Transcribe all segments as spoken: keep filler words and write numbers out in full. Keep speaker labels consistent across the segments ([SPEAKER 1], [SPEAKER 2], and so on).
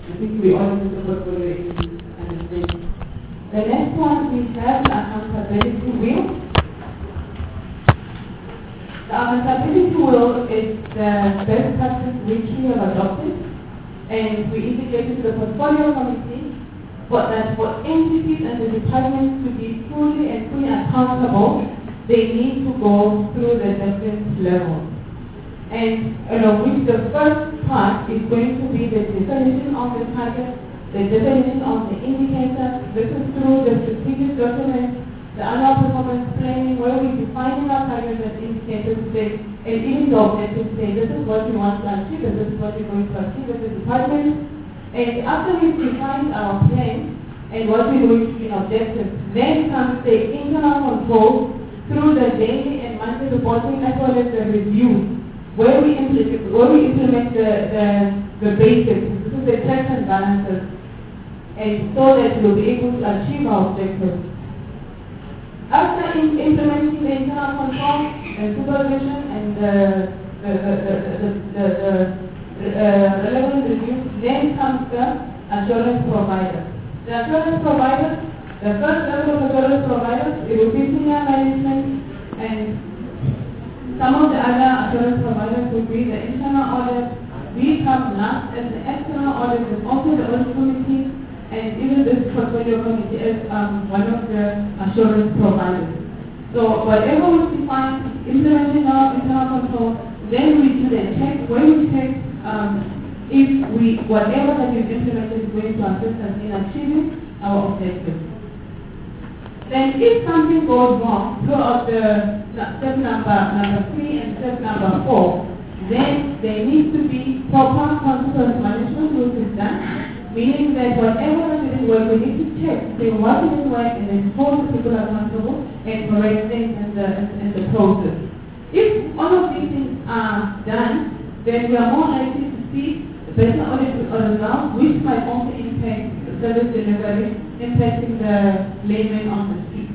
[SPEAKER 1] I think we all need to portfolio in understanding. The next one we have the accountability wheel. The accountability wheel is the best practice which we have adopted, and we integrated to the portfolio committee, but that for entities and the departments to be fully and fully accountable, they need to go through the different levels. And along which the first part is going to be the definition of the target, the definition of the indicator. This is through the strategic document, the annual performance planning, where we define our targets and indicators today, and even the objectives say this is what we want to achieve, this is what we're going to achieve as a department. And after we've defined our plan and what we're going to be objectives, then comes the internal control through the daily and monthly reporting as well as the review, where we implement, where we implement the, the, the basics. This is the checks and balances, and so that we'll be able to achieve our objectives. After in, implementing the internal control and supervision and the, the, the, the, the, the, the, the uh, relevant reviews, then comes the assurance provider. The assurance provider, the first level of assurance providers, it will be senior management, and some of the other assurance providers will be the internal audit. We come last as the external audit, and also the audit committee, and even this portfolio committee is um, one of the assurance providers. So whatever we define, implementing our internal control, then we do the check, when we check um, if we, whatever that we've implemented is going to assist us in achieving our objectives. Then if something goes wrong throughout the step number, number three and step number four, then there needs to be proper consequence management which is done, meaning that whatever that didn't work, we need to check, say what didn't work, and then hold the people accountable and correct things in the, in the process. If all of these things are done, then we are more likely to see better audit results, which might also impact service delivery, impacting the layman on the street.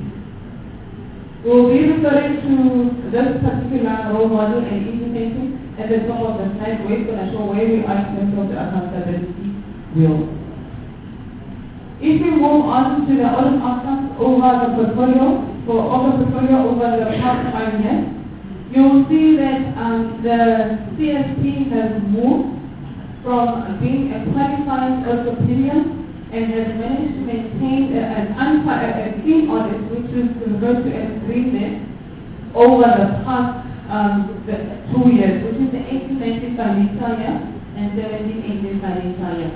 [SPEAKER 1] We'll be referring to this particular role model and indicating at the top of the slide where it's going to show where we are in terms of the accountability wheel. If we move on to the audit outcomes over the portfolio, for over the portfolio over the past five years, you will see that um, the C S P has moved from being a qualified audit opinion and has managed to maintain a, an a clean audit, which is referred to as green, over the past um, the two years, which is the eighteen nineteen financial year and seventeen eighteen financial year.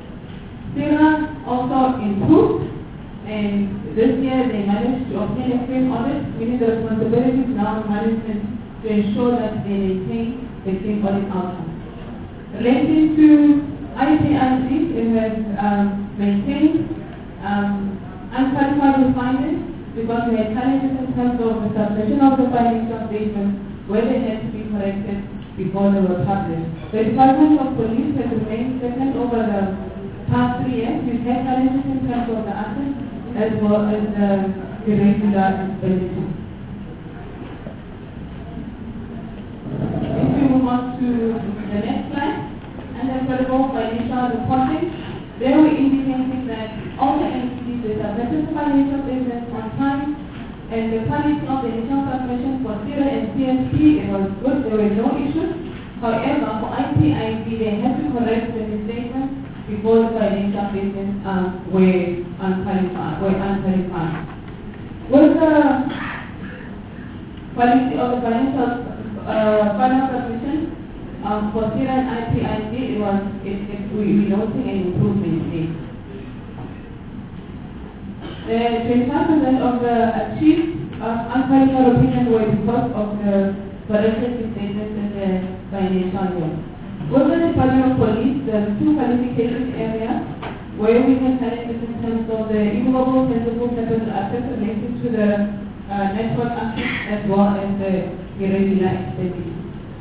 [SPEAKER 1] SIRA also improved, and this year they managed to obtain a clean audit, meaning the responsibility is now management to ensure that they maintain the clean audit outcome. Relating to I P I C, it has um, maintained um, unqualified refinement because we had challenges in terms of the submission of the financial statements where they had to be corrected before they were published. The Department of Police has remained second over the past three years. We've had challenges in terms of the assets as well as the irregular expenditure. If we move on to the next slide, and then credible financial reporting, there we indicating that all the entities that submitted financial statements on time, and the quality of the initial submission for SIRA and C S P, it was good, there were no issues. However, for I P I C, they had to correct the misstatements before the financial statements um, were unqualified. Were unqualified. With the quality of the financial uh, final submission, Um, for SIRA and I P I C, it was, it, it, we, we noticing an improvement in. The twenty-five percent of the achieved uh, unqualified opinion were because of the corrected statements in the financial year. With the Department of Police, there are two qualification areas where we can challenges in terms of the immovable, tangible capital assets related to the uh, network assets as well as the irregular expenditure.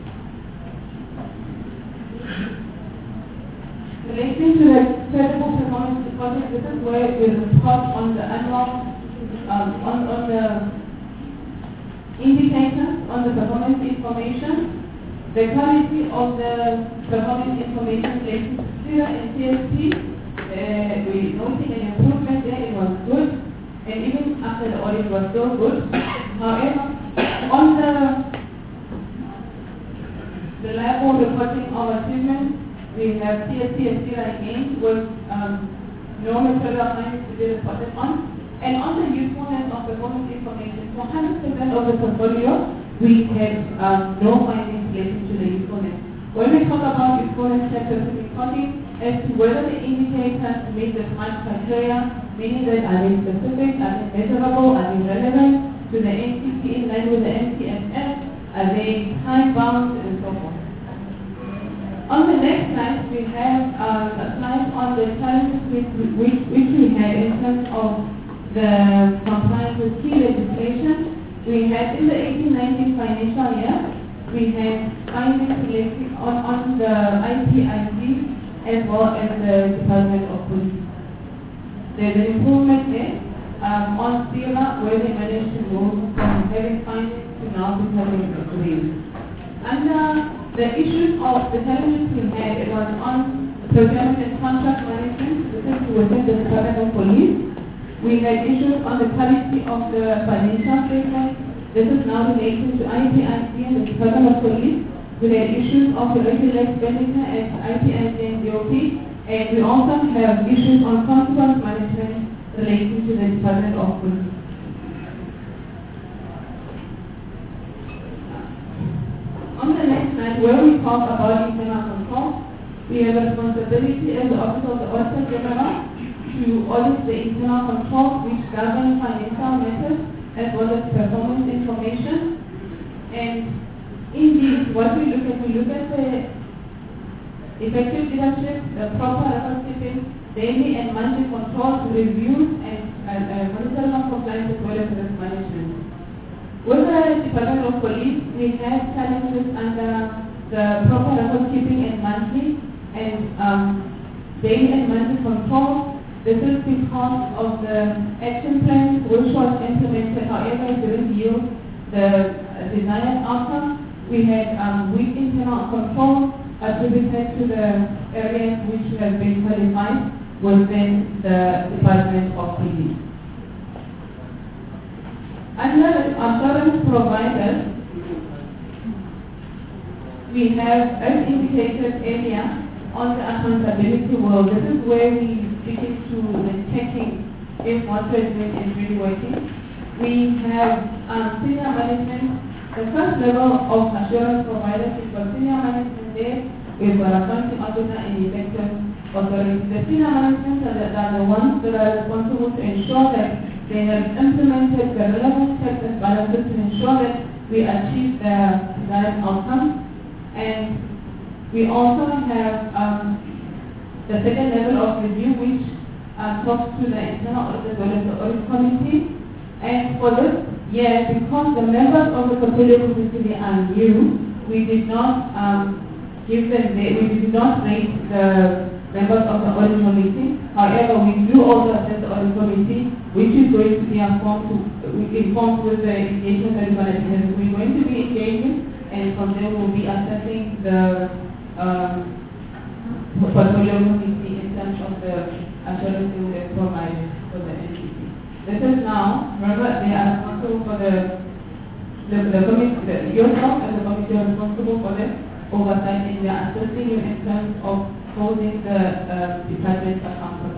[SPEAKER 1] Relating to the credible performance deposit, this is where we report on the annual, um, on, on the indicators, on the performance information, the quality of the performance information related to SIRA and C S P, was still good. However, on the, the level reporting of achievement, we have T S C and C I again with um, no material findings to be reported on. And on the usefulness of performance information, for one hundred percent of the portfolio, we had um, no findings related to the usefulness. When we talk about usefulness factors reporting, as to whether the indicators meet the SMART criteria, meaning that are they specific, are they measurable, are they relevant to the N C C in line with the N C S S, are they time-bound, and so forth. On the next slide, we have um, a slide on the challenges which, which, which we had in terms of the compliance with key legislation. We had in the eighteen nineteen financial year, we had findings related on, on the I P I C as well as the Department of Police. There's an improvement there um, on SERA where they managed to move from having findings to now becoming agreed. Under the issues of the challenges we had, it was on procurement and contract management, this is within the Department of Police. We had issues on the quality of the financial statement. This is now related to I P I C and the Department of Police. We had issues of the regular expenditure at I P I C and D O P. And we also have issues on consequence management relating to the Department of Police. On the next slide, where we talk about internal control, we have a responsibility as the Office of the Auditor General to audit the internal controls which govern financial matters as well as performance information. And indeed, what we look at, we look at the effective leadership, the proper record keeping, daily and monthly controls, reviews, and uh, uh, monitoring of compliance as well as risk management. With the Department of Police, we had challenges under the proper record keeping and monthly and um, daily and monthly controls. This is because of the action plan which was implemented, however, it didn't yield the uh, desired outcome. We had um, weak internal control attributed to the areas which have been qualified within the Department of Police. Under the assurance providers, we have, as indicated earlier, on the accountability world. This is where we begin to the checking if what we're doing is really working. We have um, senior management. The first level of assurance providers is for senior management there. We've got a accounting officer and effective authority. The senior management are the, are the ones that are responsible to ensure that they have implemented the relevant checks and balances to ensure that we achieve the desired outcome. And we also have um, the second level of review, which uh, talks to the internal audit as well as the audit committee. And for this year, because the members of the portfolio committee are new, we did not um, give them, the, we did not rate the members of the audit committee. However, we do also assess the audit committee, which is going to be informed, to, informed with the engagement that we're going to have. We're going to be engaging, and from there we'll be assessing the Um, portfolio committee in terms of the assurance we will provide for the N C C. This is now, remember, they are responsible for the, the, the committee, the, yourself as a committee are responsible for the oversight, and they are assisting you in terms of holding the uh, department accountable.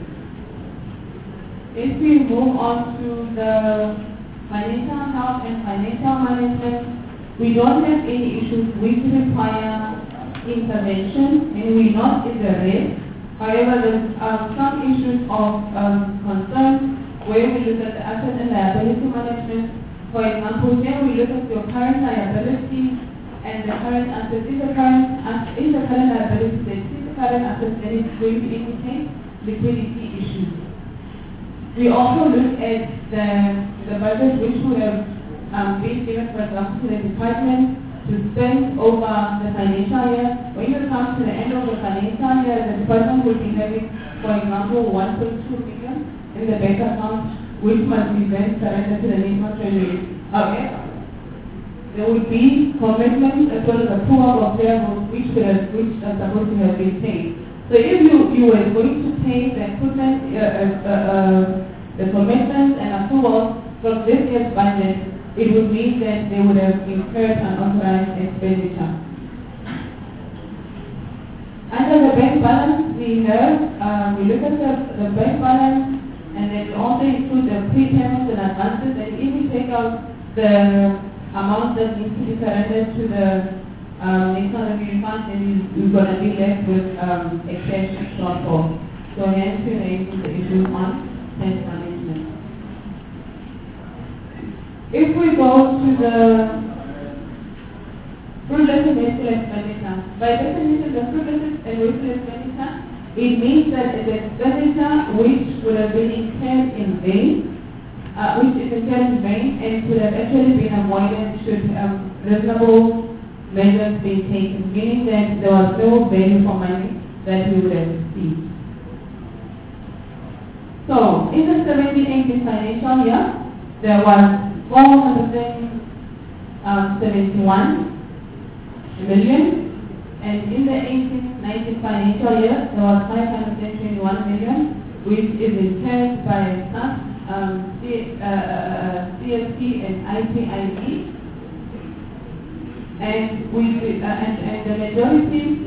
[SPEAKER 1] If we move on to the financial health and financial management, we don't have any issues which require intervention, and we're not in the race. However, there's um, some issues of um, concern where we look at the asset and liability management. For example, here we look at your current liability and the current asset. Is the current, is the current liability, is the current asset, then it's going to indicate liquidity issues. We also look at the, the budget which we have um, been given, for example, to the department to spend over the financial year. When you come to the end of the financial year, the department will be having, for example, one point two million in the bank account, which must be then surrendered to the national treasury. However, there will be commitments as well as approval of payables which are, which are supposed to have been paid. So if you, you were going to pay the equipment, uh, uh, uh, the commitments and approvals, from this year's budget, it would mean that they would have incurred unauthorized expenditure. Under the bank balance, we have, uh, we look at the, the bank balance, and then we also include the prepayments and advances, and if we take out the amount that needs to be surrendered to the um, National Revenue Fund, then we're going to be left with um, a cash shortfall. So hence we raise the issue on cash management. If we go to the fruitless and wasteful expenditure, by definition, the fruitless and wasteful expenditure, it means that the expenditure which would have been incurred in vain, uh, which is incurred in vain and could have actually been avoided should um, reasonable measures be taken, meaning that there was no value for money that we would have received. So, in the seventeen eighteen financial year, there was four hundred seventy-one million, and in the eighteen nineteen financial year, there was five hundred twenty-one million, which is incurred by S A F, um, C, uh, uh, C S P and I P I B, and, we, uh, and, and the majority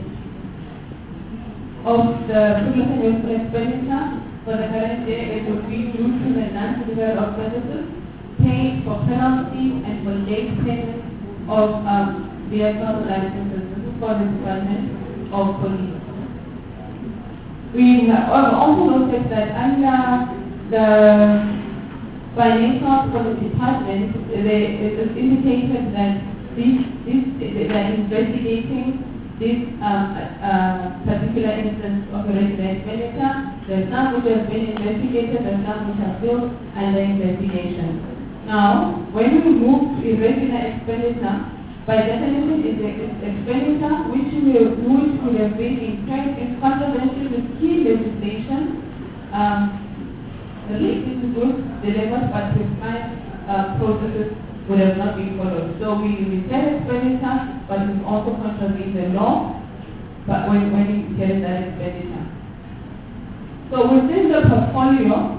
[SPEAKER 1] of the fruitless and wasteful expenditure for the current year, it would be due to the non-delivery of services, paid for penalties and for late payment of um, vehicle licenses. This is for the Department of Police. We have also noted that under the financials for the department, they, it is indicated that this, this, they are investigating this um, uh, particular instance of irregular expenditure. There are some which have been investigated, there are some which are still under investigation. Now, when we move to irregular expenditure, by definition, is expenditure which will, which would have been incurred in contravention with key legislation um, related to goods delivered but prescribed uh, processes would have not been followed. So we return expenditure, but we also contravene the law, but when, when we return that expenditure. So within the portfolio,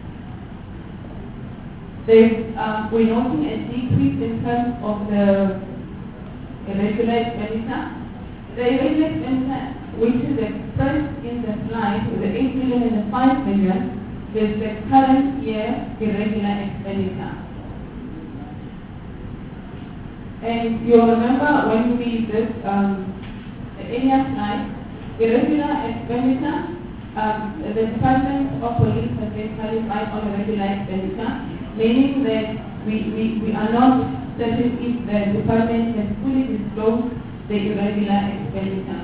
[SPEAKER 1] there's, um, we're noting a decrease in terms of the irregular expenditure. The irregular expenditure, which is expressed in the slide with the eight million and the five million, is the current year irregular expenditure. And you'll remember when we did um, the earlier slide, irregular expenditure, um, the Department of Police has been qualified on irregular expenditure, meaning that we, we, we are not certain if the department has fully disclosed the irregular expenditure.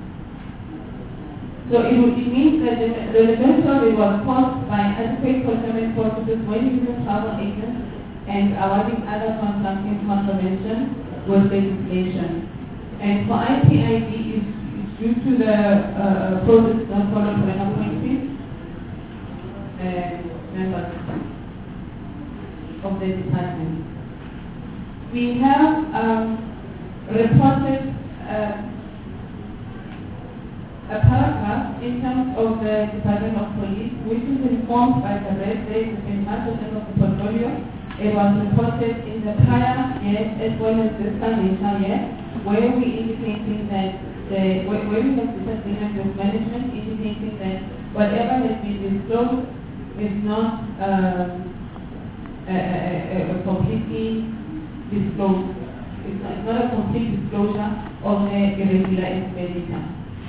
[SPEAKER 1] So it, would, it means that the, the reversal was caused by adequate procurement processes when using travel agents and awarding other contracts in contravention with legislation. And for I P I B, it's, it's due to the uh, process not followed by appointees uh, members of the department. We have um, reported uh, a paragraph in terms of the Department of Police, which is informed by the red date within March of the portfolio. It was reported in the prior year as well as this financial year, where we indicating that the where, where we have disagreement with management, indicating that whatever has been disclosed is not uh, a, a, a completely disclosed. It's not, it's not a complete disclosure of the irregular expenditure.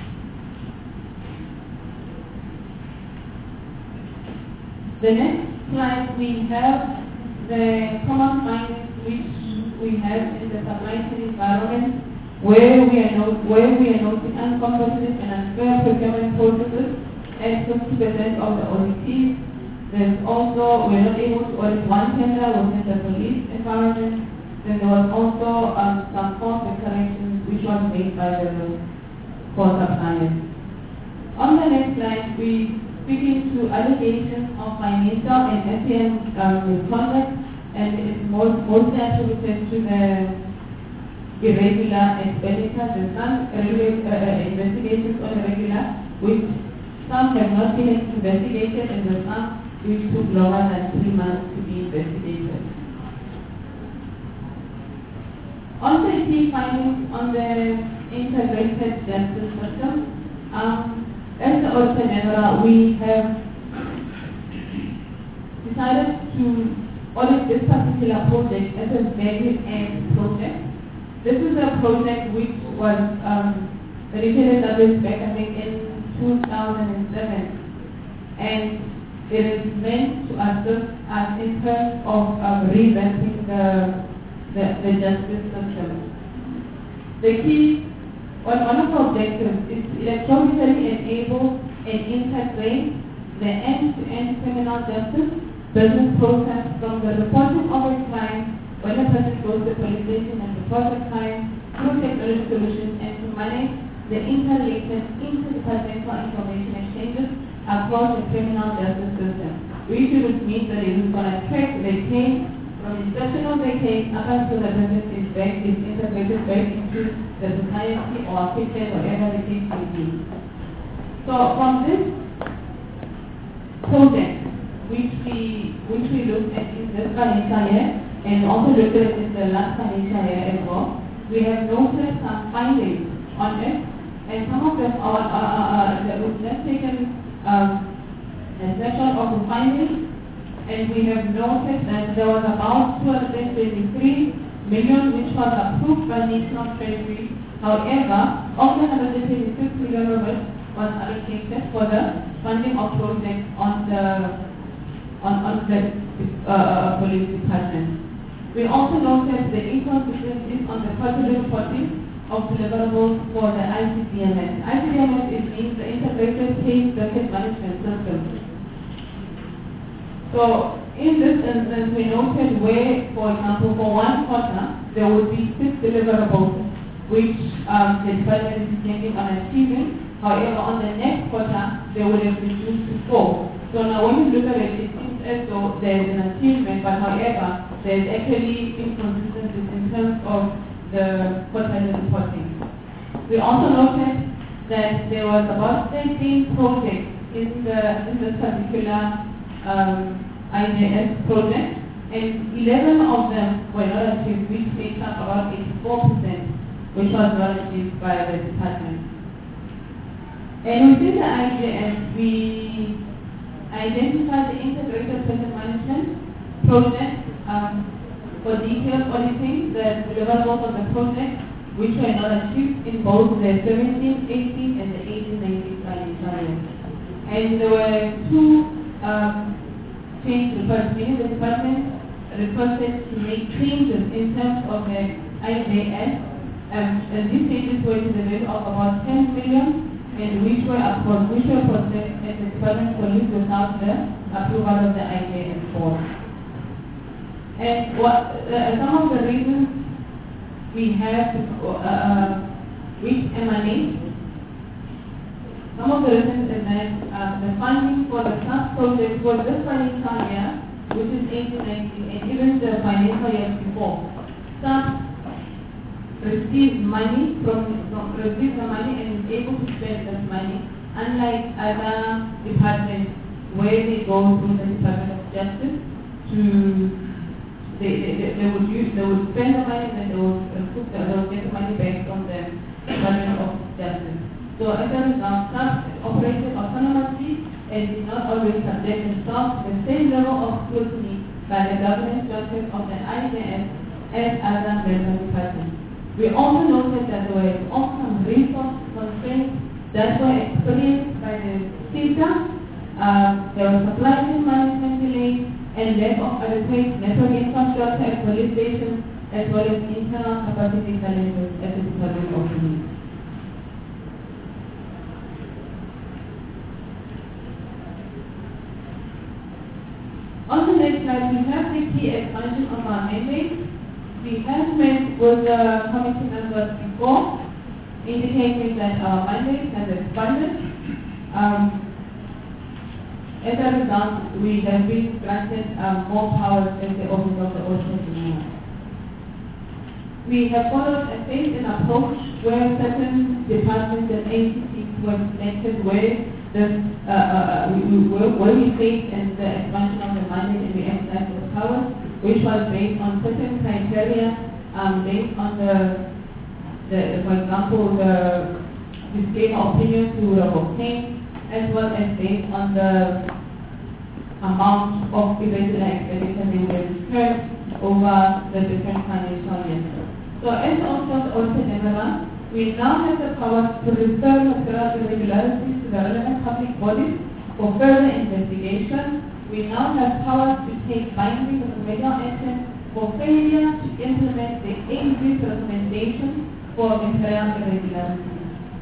[SPEAKER 1] The next slide, we have the common findings which we have in the supply chain environment, where we are not, where we are noting uncompetitive and unfair procurement processes at fifty percent of the auditees. There's also, we're not able to audit one tender within the police environment. Then there was also um, some false declarations which was made by the core suppliers. On the next slide, we speaking to allegations of financial and S A M um, misconduct, and it's most, mostly attributed to the irregular expenditure. There's some irregular, uh, investigations on irregular, which some have not been investigated, and there's some which took longer than three months to be investigated. Also, key findings on the integrated justice system. Um, as the Auditor General, we have decided to audit this particular project as a value add project. This is a project which was um, initially established back, I think, in two thousand seven, and it is meant to assist us in terms of um, revamping the, the the justice system. The key, one, one of the objectives is to electronically enable and integrate the end-to-end criminal justice business process from the reporting of a crime when a person goes to the police station and reports a crime through technology solutions, and to manage the interrelated interdepartmental information exchanges across the criminal justice system, which would mean that it is going to track the case from the inception of the case up until the business is back, is integrated back into the society or kitchen, whatever the case may be. So from this project, which we which we looked at in this financial year and also looked at in the last financial year as well, we have noted some findings on it, and some of them are, uh, uh, we've just taken um, a snapshot of the findings, and we have noted that there was about two hundred twenty-three million which was approved by the National Treasury. However, of the one hundred twenty-six million of it was allocated for the funding of projects on the on, on the uh, police department. We also noted the inconsistencies on the quarterly reporting of deliverables for the I C D M S. I C D M S is means the Integrated Case Docket Management System. So in this instance, we noted where, for example, for one quarter, there would be six deliverables which um, the department is intending on achieving. However, on the next quarter, they would have reduced to four. So now when you look at it, it seems as though there is an achievement, but however, there is actually inconsistencies in terms of the quarterly reporting. We also noted that there was about thirteen projects in the in this particular um, I J S project, and eleven of them were not achieved, which makes up about eighty-four percent, which was not achieved by the department. And within the I J S, we identified the integrated project management project um, for detailed auditing the deliverables of the project, which were not achieved in both the seventeen eighteen and the eighteen nineteen financial year. And there were two um, change requests, meaning the department requested to make changes in terms of the I J S, um, and these changes were to the value of about ten million, and which were approved, which were processed at the department police without the approval of the I J S board. And what uh, some of the reasons we have uh, which emanate, some of the reasons is that uh, the funding for the SAP project for this financial year, which is eighteen nineteen, and even the financial year before, SAP receives money from, from receives the money and is able to spend this money, unlike other departments where they go through the Department of Justice to they, they, they would use they would spend the money and then they would uh, put the, they would get the money back from the Department of Justice. So as a result, SAP operated autonomously and did not always subject themselves to the same level of scrutiny by the governance structures of the I J S as other relevant departments. We also noted that there were also some resource constraints that were experienced by the sector. Um, there was supply chain management delays and lack of adequate network infrastructure at police stations, as well as internal capacity challenges at the Department of Police. On the next slide, we have the key expansion of our mandate. We have met with the committee members before, indicating that our mandate has expanded. Um, as a result, we have been granted um, more powers as the Office of the Auditor General. We have followed a phased-in approach where certain departments and entities were selected where the, uh, uh, we, we, where we faced in the expansion of the mandate and the exercise of powers, which was based on certain criteria, um, based on the, the, for example, the disclaimer opinion to revoke claims, as well as based on the amount of irregular expenditure they were incurred over the different financial years. So as also the Auditor General, we now have the power to refer material irregularities to the relevant public bodies for further investigation. We now have power to take binding remedial action for failure to implement the exit recommendation for material irregularities.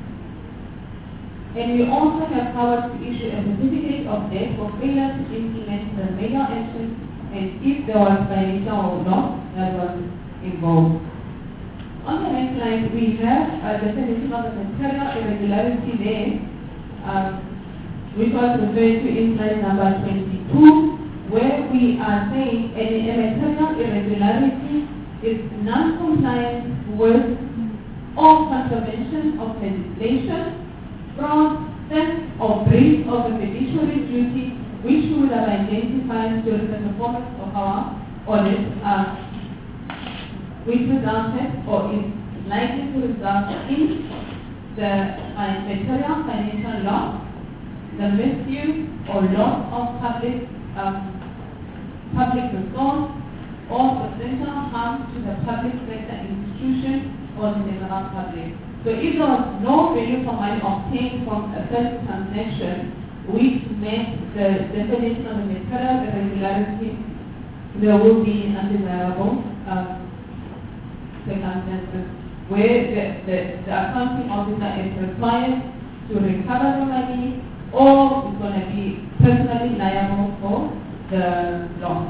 [SPEAKER 1] And we also have power to issue a certificate of debt for failure to implement the remedial action and if there was financial loss that was involved. On the next slide, we have a definition of the material irregularity there, um, which was referred to in slide number twenty-two, where we are saying a, a material irregularity is non-compliance with or contravention of legislation, fraud, theft, or breach of a fiduciary duty, which we would have identified during the performance of our audit. Uh, which resulted or is likely to result in the uh, material financial loss, the misuse or loss of public um, public resource, or substantial harm to the public sector institution or the general public. So if there was no value for money obtained from a certain transaction which met the definition of the material irregularity, there will be undesirable um, circumstances where the, the, the accounting officer is required to recover the money or is going to be personally liable for the loss.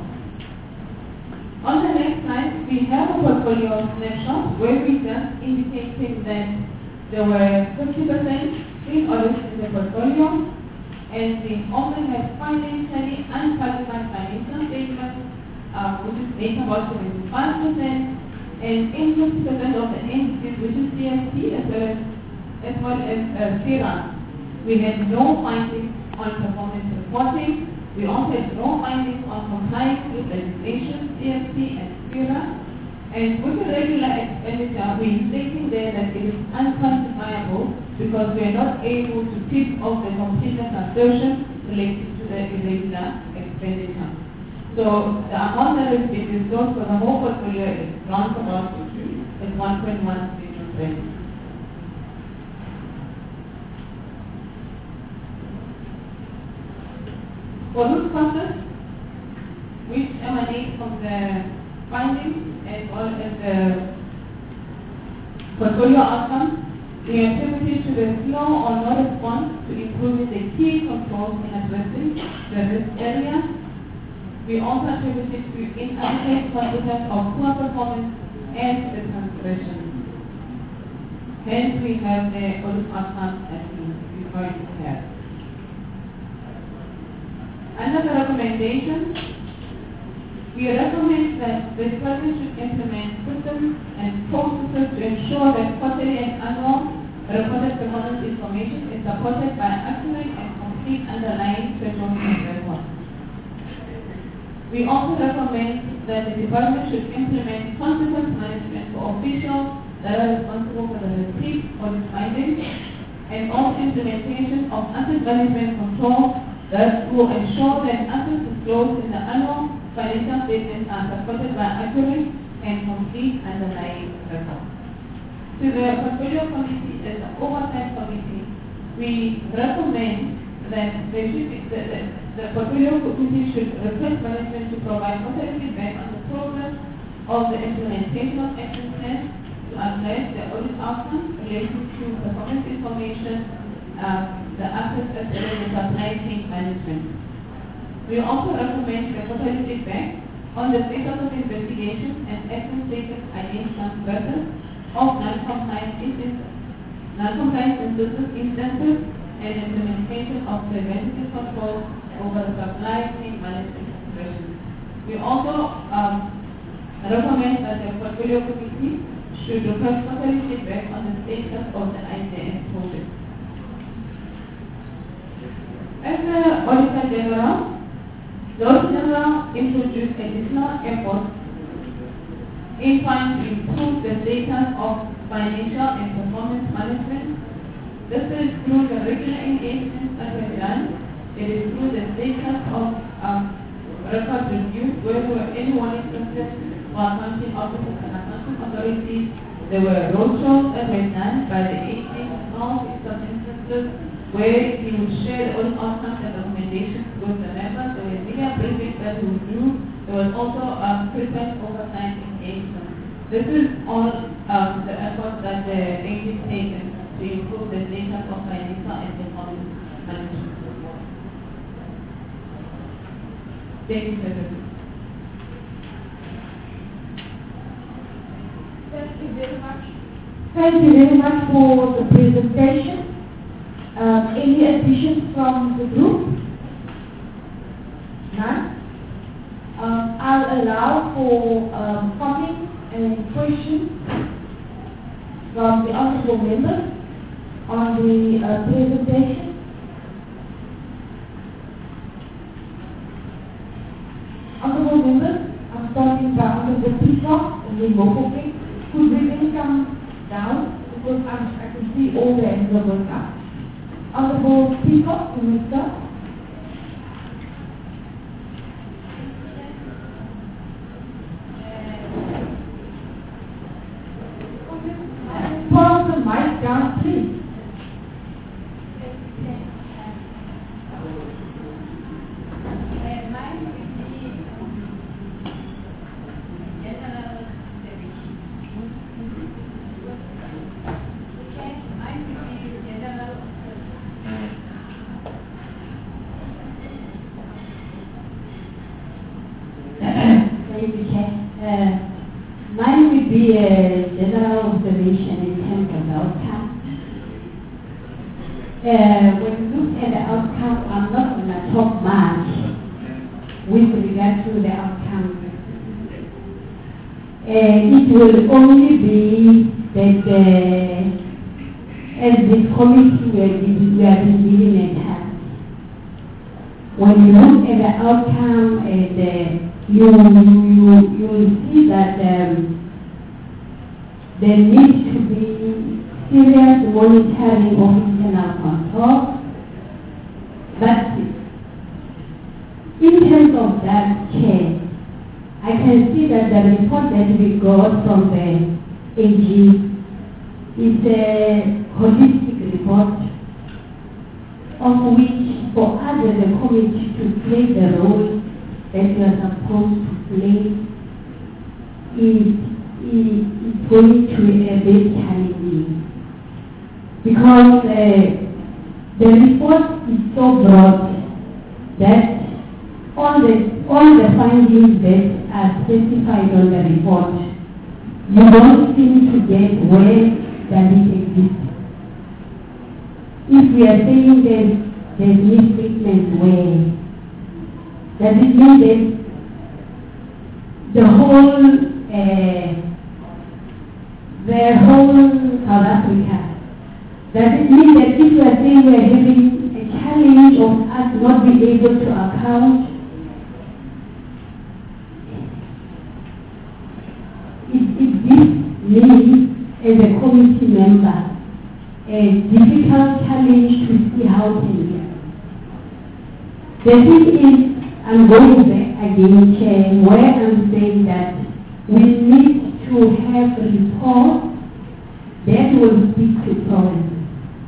[SPEAKER 1] On the next slide, we have a portfolio snapshot where we just indicating that there were fifty percent clean audits in the portfolio, and we also have financially unqualified financial statements, uh, which is made about seventy-five percent. And in fifty percent of the entities, which is C S T as well as, as, well as uh, C R A, we had no findings on performance reporting. We also had no findings on compliance with legislation, C S T and C R A. And with the regular expenditure, we are stating there that it is unquantifiable because we are not able to tick off the completeness assertion related to the irregular expenditure. So the amount that is being disclosed for the whole portfolio is round about is one point one billion percent. For root causes, which emanate from the findings as well as the portfolio outcomes, we attributed to the slow or no response to improving the key controls in addressing the risk area. We also attributed to inadequate competence of poor performance and the transgression. Hence, we have the audit outcomes as we currently have. Under the recommendations, we recommend that the department should implement systems and processes to ensure that quarterly and annual reported performance information is supported by accurate and complete underlying thresholds and records. We also recommend that the department should implement consequence management for officials that are responsible for the receipt or the findings, and also implementation of asset management control that will ensure that assets disclosed in the annual financial statements are supported by accurate and complete underlying records. To the portfolio committee as the oversight committee, we recommend that they should be, the, the, the portfolio committee should request management to provide quarterly feedback on the progress of the implementation of action plans to address the audit outcomes related to performance information, uh, the assets as well as the supply chain management. We also recommend the quarterly feedback on the status of investigation and action taken against transgressors of non-compliance instances, non-compliance instances, instances and implementation of preventative controls over the supply chain management operations. We also um, recommend that the portfolio committee should request quarterly feedback on the status of the I T S project. As the Auditor General, the Auditor General introduced additional efforts in trying to improve the status of financial and performance management. This is through the regular engagements that we've done. It is through the status of um, record reviews, where there were anyone interested or accounting officers and accounting authorities. There were roadshows that were done by the A G in all sorts of instances where he would share the own outcomes and recommendations with the members. There were media briefings that he would do. There was also um, frequent oversight engagement. This is all um, the efforts that the A G has taken to improve the status of financial and performance management. Thank you, President.
[SPEAKER 2] Thank you very much. Thank you very much for the presentation. Um, any additions from the group? None? Um, I'll allow for um, comments and questions from the honorable members on the uh, presentation. Honorable members, I'm starting by Honorable Peacock and then Mokopeng. Could we then come down because I'm, I can see all the hands are going up. Honorable Peacock, you may start. Pass the mic down, please.
[SPEAKER 3] Mine would be a general observation in terms of the outcome. Uh, when you look at the outcome, I'm not going to talk much with regard to the outcome. Uh, it will only be that uh, as the committee we have been, we have been given a task. When you look at the outcome and uh, you, you, you will see that um, there needs to be serious monitoring of internal control. But in terms of that chair, I can see that the report that we got from the A G is a holistic report of which for us as a committee to play the role that we are supposed to play is, is, is going to be a bit challenging. Because uh, the report is so broad that all the, all the findings that are specified on the report, you don't seem to get where does it exist. If we are saying that there's misstatement where, does it mean that the whole, uh, the whole South Africa, does it mean that if we are saying we are having a challenge of us not being able to account, it, it gives me as a committee member a difficult challenge to see how to do it. The thing is, I'm going back again, Chair, where I'm saying that we need to have a report that will speak to provinces.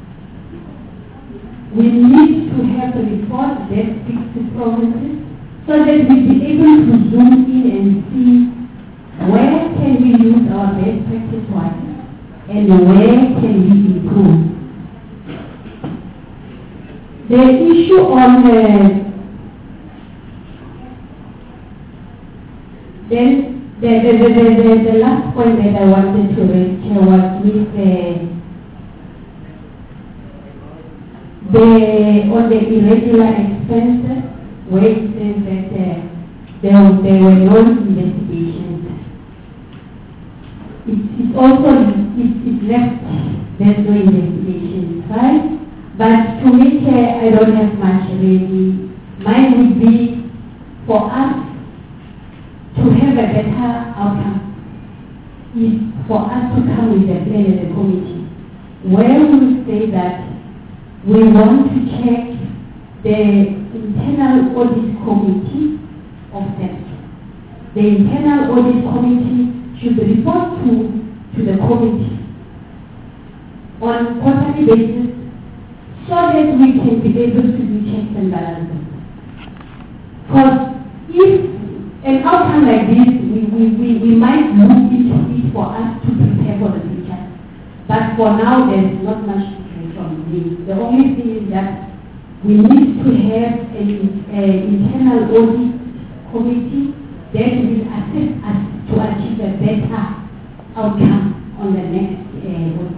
[SPEAKER 3] We need to have a report that speaks to provinces so that we'll be able to zoom in and see where can we use our best practice wisely and where can we improve. The issue on uh, Then the, the, the, the, the last point that I wanted to raise here was with the, the on the irregular expenses, where it says that uh, there, there were no investigations. It, it also it, it left there's no investigations, right? But to me, Chair, I don't have much really. Mine would be for us to have a better outcome is for us to come with a plan as a committee where we say that we want to check the internal audit committee of SEMSO. The internal audit committee should report to, to the committee on quarterly basis so that we can be able to do checks and balances. Because if an outcome like this, we, we, we, we might look into it for us to prepare for the future. But for now, there's not much to say from me. The only thing is that we need to have an internal audit committee that will assist us to achieve a better outcome on the next uh, audit.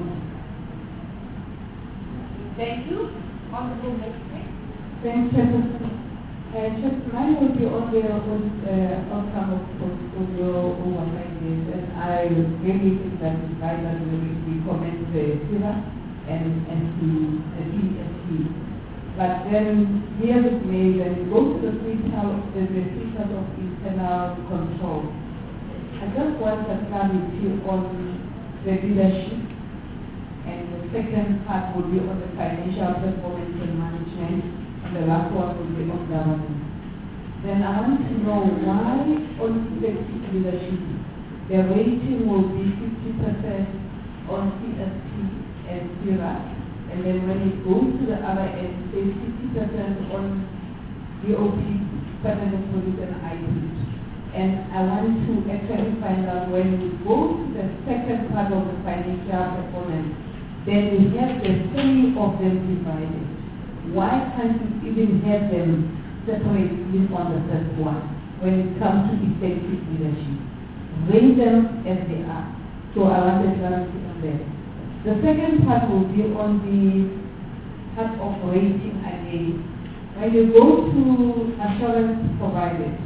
[SPEAKER 2] Thank you. Honorable Minister.
[SPEAKER 1] Thanks, Chairperson. Uh, just mine will be on the uh, outcome of portfolio over five years, and I really think that it's right that we, we commend the SIRA and, and the, the P S P. But then here it may then go to the features the, the features of internal control. I just want a clarity on the leadership, and the second part will be on the financial performance and management, and the last one will be on governance. Then I want to know why on effective leadership the rating will be fifty percent on C S P and SIRA, and then when it goes to the other end, say fifty percent on D O P, permanent police and I T. And I want to actually find out when we go to the second part of the financial performance, then we have the three of them divided. Why can't we even have them separately on the first one when it comes to effective leadership? Bring them as they are. So I want to clarity on that. The second part will be on the part of rating again. When you go to assurance providers,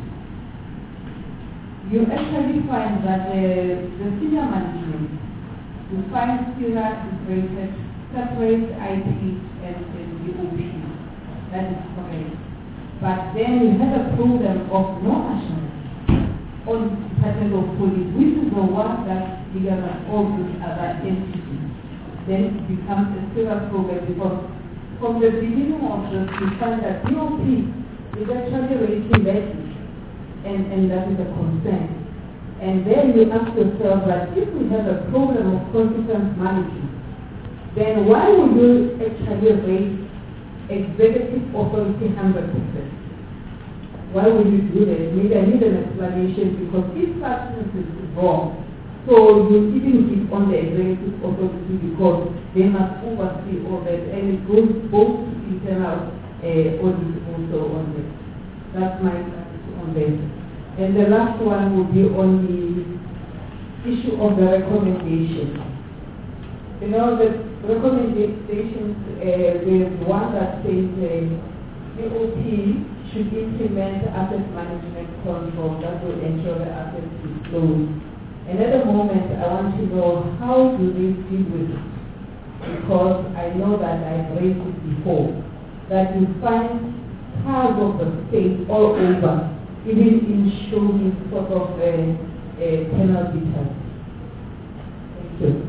[SPEAKER 1] you actually find that the, the senior management, you find SIRA is rated separate I T and, and D O P. That is correct. But then you have a problem of no assurance on Department of Police, which is the one that bigger than all these other entities. Then it becomes a SIRA problem because from the beginning of this, you find that D O P is actually rating badly. And, and that is a concern. And then you ask yourself that if we have a problem of consequence management, then why would you actually rate executive authority one hundred percent? Why would you do that? Maybe I need an explanation because if substance is wrong, so you even give on the executive authority because they must oversee all that, and it goes both to internal uh, audit also on that. That's my on this. And the last one will be on the issue of the recommendation. You know, the recommendations, uh, there's one that says uh, D O P should implement asset management control that will ensure the assets is closed. And at the moment, I want to know how do they deal with it? Because I know that I've raised it before, that you find part of the state all over, even in showing sort of a, a penalty tax. Thank you.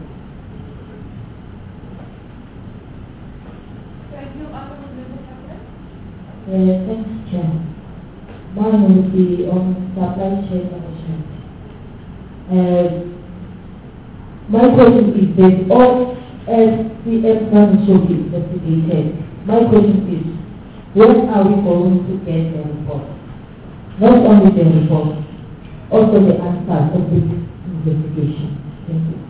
[SPEAKER 2] Thank you, Honorable Minister.
[SPEAKER 4] Uh, thanks, Chair. Mine will be on supply chain management. Uh, my question is that all S C M plans should be investigated. My question is, when are we going to get the report? Not only the report, also the answer of this investigation. Thank you.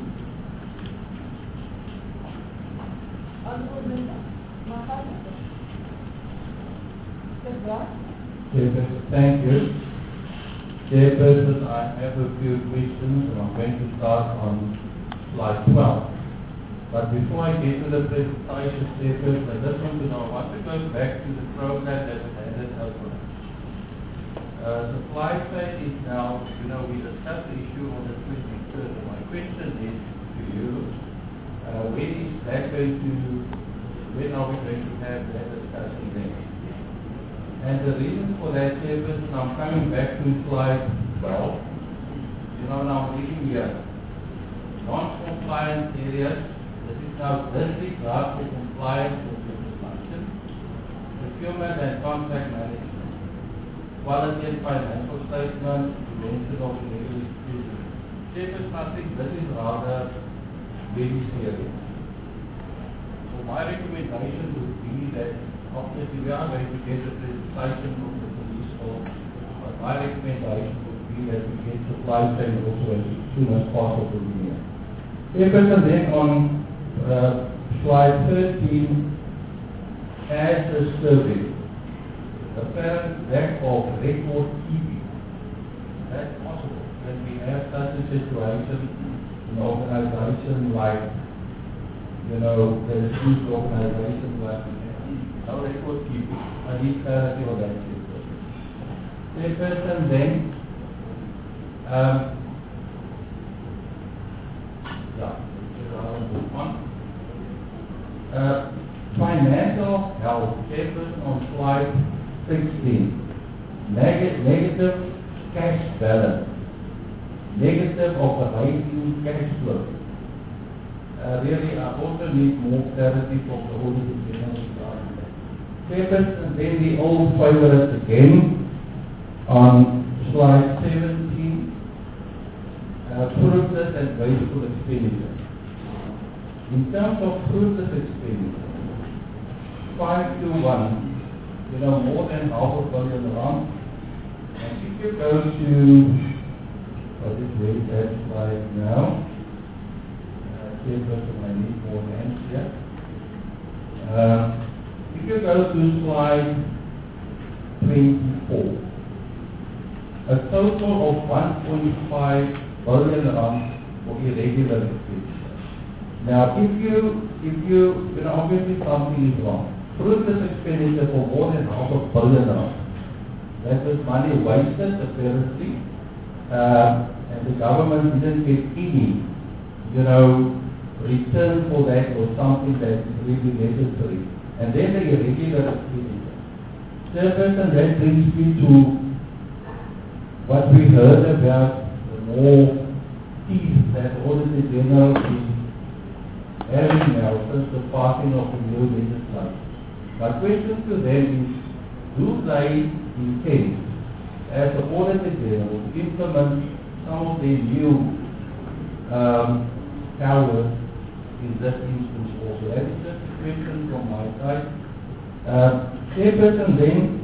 [SPEAKER 5] Chairperson, thank you. Chairperson, I have a few questions and I'm going to start on slide twelve. But before I get to the presentation, Chairperson, I just want to know, I want to go back to the program that was handed over. Uh, supply chain is now, you know, we discussed the issue on the twenty-third. My question is to you, uh, when is that going to when are we going to have that discussion then? And the reason for that, Chairperson, I'm coming back to slide twelve. You know, now I'm reading here. Non-compliant areas, this is now disregard for compliance with legislation, procurement and contract management, quality and financial statements, prevention of illegal execution. Chairperson, I think this is rather very serious. So my recommendation would be that obviously we are going to get the presentation from the police force, but my recommendation would be that we get supply chain also as soon as possible here. Chairperson, then on uh, slide thirteen, as a survey, apparent lack of record keeping. That's possible when we have such a situation in an organization like, you know, the huge organization like no record keeping. I need clarity on that. Chairperson, then, um, yeah, one. Uh, financial health, Chairperson, on slide sixteen. Neg negative cash balance, negative operating cash flow. Uh, really, I also need more clarity from the Auditor General regarding that. Chairperson, then the old favorite again on slide seventeen, uh, fruitless and wasteful expenditure. In terms of fruitless expenditure, five to one, you know, more than half a billion rand. And if you go to, I'll just wait that slide now. Uh, Chairperson, I need more hands here. Uh, if you go to slide twenty-four, a total of one point five billion rand for irregular expenditure. Now, if you, if you, you know, obviously something is wrong. Fruitless expenditure for more than half a billion rand. That was money wasted, apparently, uh, and the government didn't get any, you know, return for that or something that is really necessary. And then the irregular expenditure. Chairperson, that brings me to what we heard about the more teeth that Auditor General is having now since the passing of the new legislation. My question to them is, do they intend, as the Auditor General, to implement some of their new um, powers in this instance also? That is just a question from my side. Uh, Chairperson, then,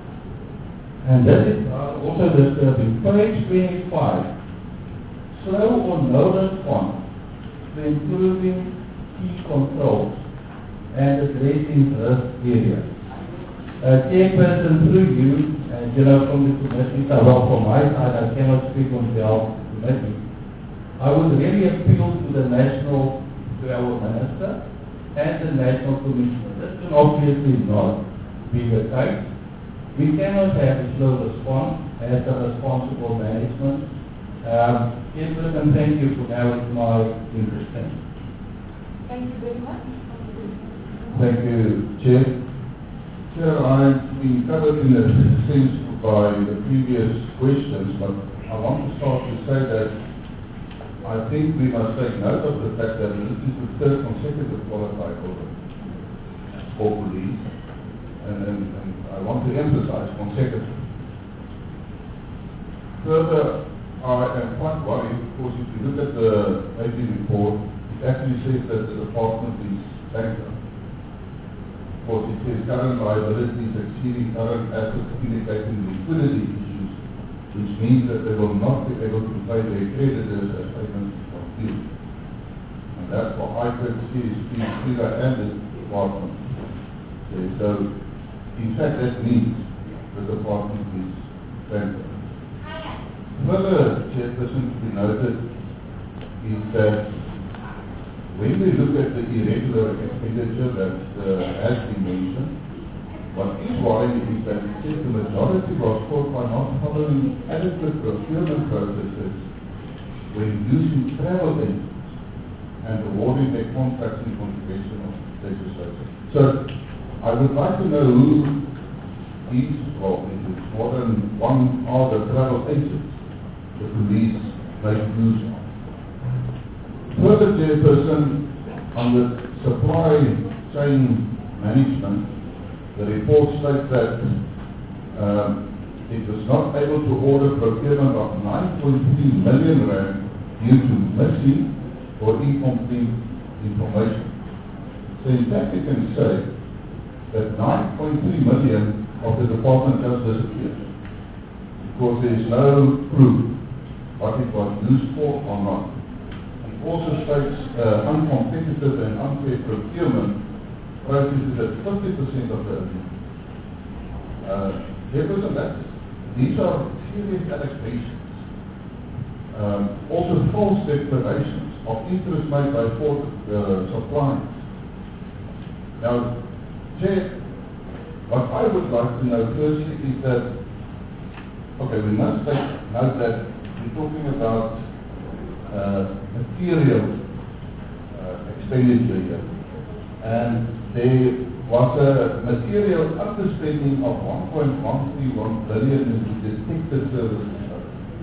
[SPEAKER 5] and this is uh, also disturbing, page twenty-five, slow or no response to improving key controls and addressing risk areas. Uh, Chairperson, through you, and you know, from the committee, well, from my side, I cannot speak on behalf of the committee. I would really appeal to the national, to our minister and the national commissioner. This can obviously not be the case. We cannot have a slow response as a responsible management. Um, Chairperson, thank you for now. It's my interest.
[SPEAKER 2] Thank you very much.
[SPEAKER 6] Thank you, Chair. Chair, I've been covered in a sense by the previous questions, but I want to start to say that I think we must take note of the fact that this is the third consecutive qualified order for police, and, and, and I want to emphasize consecutive. Further, I am quite worried because if you look at the A P report, it actually says that the department is bankrupt. Of course, it says current liabilities exceeding current assets indicating liquidity issues, which means that they will not be able to pay their creditors as payments are due. And that's for I C R I C, C S P, FILA and the department. Okay, so, in fact, that means the department is bankrupt. Further, Chairperson, to be noted is that when we look at the irregular expenditure that uh, has been mentioned, what is worrying is that it says the majority was caused by not following adequate procurement processes when using travel agents and awarding their contracts in configuration of legislation. So I would like to know who these, well, it is more than one are the travel agents the police make use of. Further, Chairperson, on the supply chain management, the report states that um, it was not able to order procurement of nine point three million rand due to missing or incomplete information. So in fact you can say that nine point three million of the department just disappeared because there is no proof what it was used for or not. It also states uh, uncompetitive and unfair procurement processes at fifty percent of the agreement. Uh, Jefferson, that's, these are serious allegations. Um, also false declarations of interest made by four uh, suppliers. Now, Chair, what I would like to know firstly is that, okay, we must take note that we're talking about uh, material uh, expenditure here. And there was a material underspending of one point one three one billion in the detective services.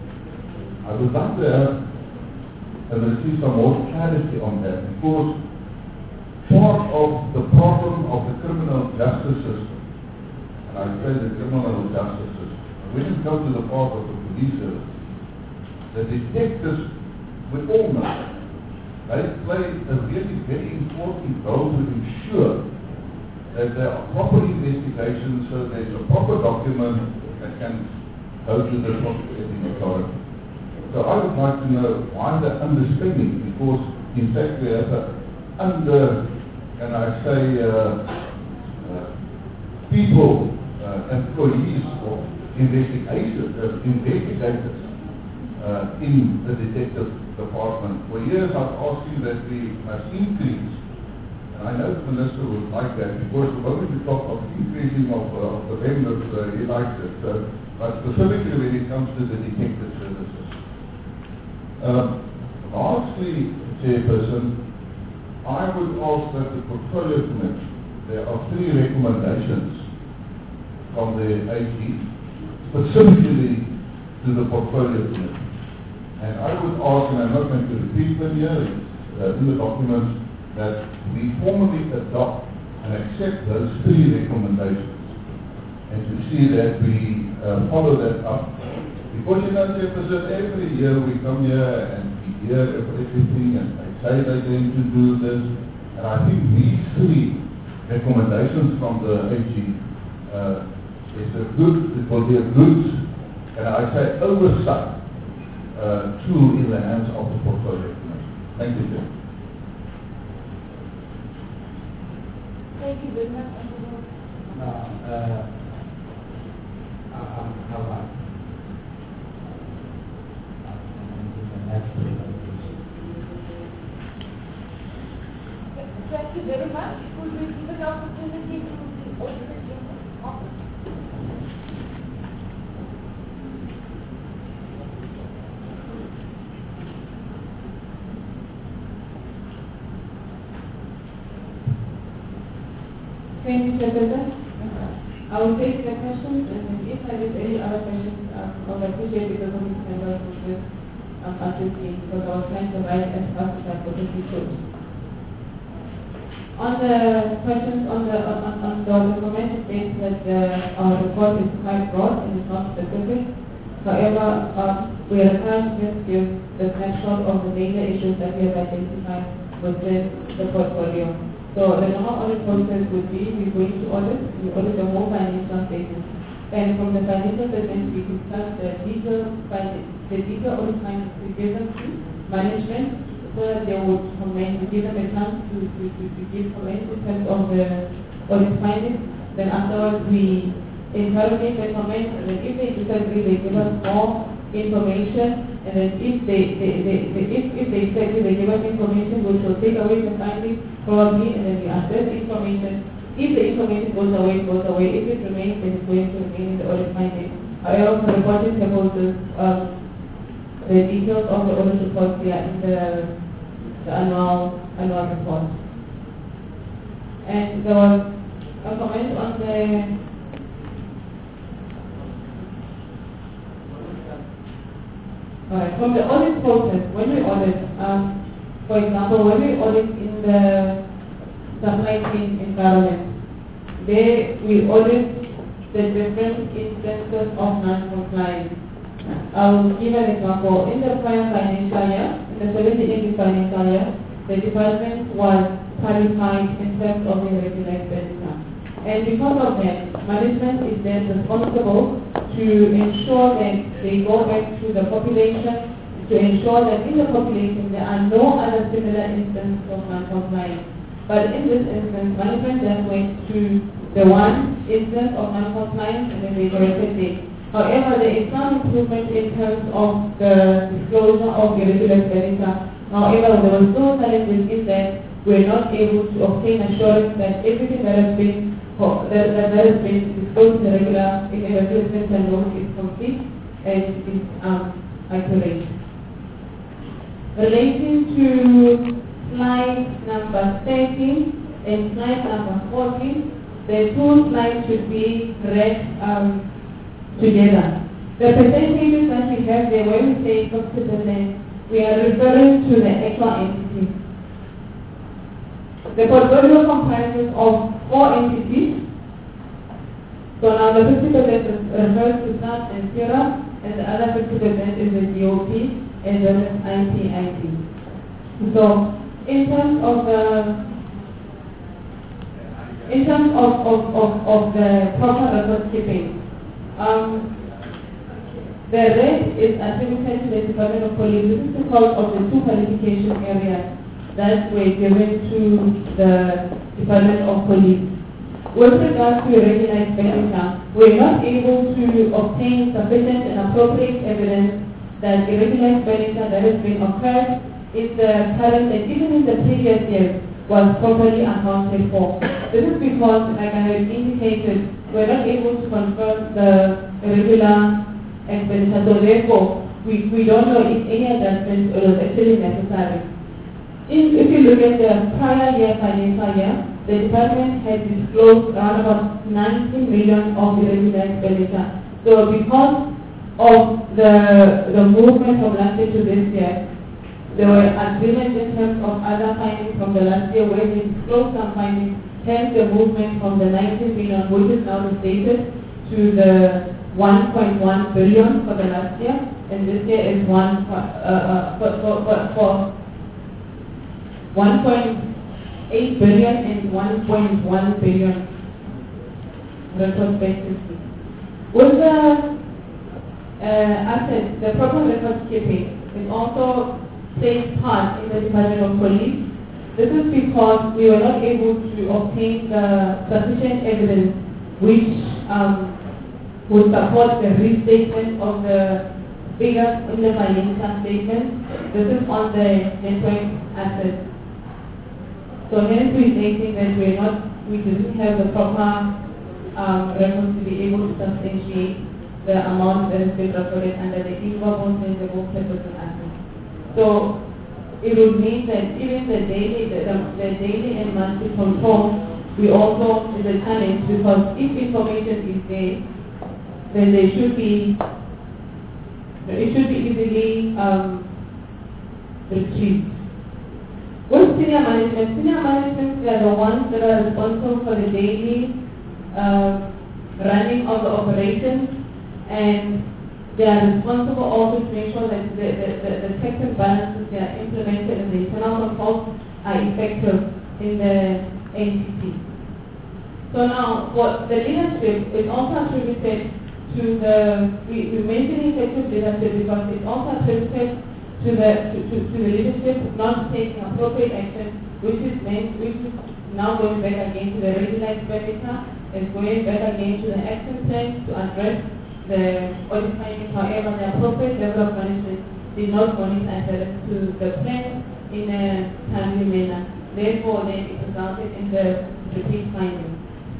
[SPEAKER 6] I would like to have and receive some more clarity on that, because part of the problem of the criminal justice system, and I say the criminal justice system, when it comes to the part of the police service, the detectives, we all know, they play a really very important role to ensure that there are proper investigations, so there's a proper document that can go to the prosecuting authority. So I would like to know why the underspending, because in fact we have a under, and I say uh, uh, people, uh, employees or investigators, uh, investigators uh, in the detective department. For years I've asked you that we must increase, and I know the minister would like that, because the moment we talk of increasing of, uh, of the vendors, uh, he likes it, uh, but specifically when it comes to the detective services. Um, lastly, Chairperson, I would ask that the Portfolio Committee, there are three recommendations from the A G, specifically to the Portfolio Committee. And I would ask, and I'm not going to repeat them here, uh, in the documents, that we formally adopt and accept those three recommendations, and to see that we uh, follow that up. Because you know, Jefferson, every year we come here and we hear everything, and they say they're going to do this, and I think these three recommendations from the A G uh, is a good, it will be a good, and I say oversight uh, tool in the hands of the Portfolio Committee. Thank you, Chair.
[SPEAKER 2] Thank you very much.
[SPEAKER 7] No, uh, I'm, I'm, I'm,
[SPEAKER 2] Thank you very much. Could we give an opportunity to the Auditor General's office?
[SPEAKER 1] Thank you, Chairperson. I will take the questions, and then if there is any other questions, um, I would appreciate if the committee members would just um, assist me, because I was trying to write as fast as I possibly could. On the questions on the on, on, on the document, it states that uh, our report is quite broad and is not specific. However, um, we are trying to just give the snapshot of the major issues that we have identified within the portfolio. So the normal audit process would be we're going to audit, we audit the whole financial statement. And from the financial statement, we discuss the detailed the detailed audit findings we give them to management, so that they would comment, we give them a chance to, to, to, to give comments in terms of the audit findings. Then afterwards we interrogate the comments, and then if they disagree, they give us more information, and then if they, they, they, they if, if they disagree, they give us information which will take away the findings probably, and then we assess the information. If the information goes away, it goes away. If it remains, then it's going to remain in the audit findings. However, for the budget proposals, um, the details of the audit report are in the, the annual annual report. And there was a comment on the Alright, from the audit process, when we audit, um, for example, when we audit in the supply chain environment, there we audit the different instances of non-compliance. I'll give an example. In the prior financial year, in the seventy-eight financial year, the department was qualified in terms of the regular expenditure. And because of that, management is then responsible to ensure that they go back to the population to ensure that in the population there are no other similar instances of non-compliance. But in this instance, management then went to the one instance of non-compliance and then they corrected it. However, there is some improvement in terms of the disclosure of irregular expenditure. However, there was no challenges in that we are not able to obtain assurance that everything that has been that, that, that has been disclosed in the regular in the regular expenditure note is complete and is um, accurate. Relating to slide number thirteen and slide number fourteen, the two slides should be read um, together. The percentages that we have there, when we say fifty percent, we are referring to the actual entity. The portfolio comprises of four entities. So now the fifty percent refers to S A P and SIRA, and the other fifty percent is the D O P and then I T I T. So in terms of the in terms of, of, of, of the proper record keeping, um, the rate is attributed to the Department of Police. This is because of the two qualification areas that were given to the Department of Police. With regards to irregular expenditure, we are not able to obtain sufficient and appropriate evidence that irregular expenditure that has been occurred in the current and even in the previous years was properly accounted for. This is because, like I have indicated, we are not able to confirm the irregular expenditure. So therefore, we, we don't know if any adjustment was actually necessary. In, if you look at the prior year financial year, the department had disclosed around about nineteen million of irregular expenditure. So because of the the movement from last year to this year, there were agreements in terms of other findings from the last year where they disclosed some findings, hence the movement from the nineteen billion, which is now stated, to the one point one billion for the last year, and this year is one uh, uh, for, for, for, for one point eight billion and one point one billion retrospectively. With the uh, assets, the proper record keeping is also plays part in the Department of Police. This is because we were not able to obtain the sufficient evidence which um, would support the restatement of the figures in the financial statement. This is on the network assets. So hence we stating that we are not, we didn't have the proper um, records to be able to substantiate the amount that has been recorded under the immovable, tangible, capital assets. So it would mean that even the daily, the, the daily and monthly control, we also is a challenge because if information is there, then they should be, it should be easily um, retrieved. With senior management, senior management, they are the ones that are responsible for the daily uh, running of the operations, and they are responsible also to make sure that the, the, the, the checks and balances that are implemented and the internal controls are effective in the entity. So now, what the leadership is also attributed to the, we, we mention effective leadership because it's also attributed to the to, to, to the leadership not taking appropriate action, which is meant, which is now going back again to the regular expenditure, and going back again to the action plan to address the audit findings. However, the appropriate level of management did not monitor adherence to the plan in a timely manner. Therefore, then it resulted in the repeat findings.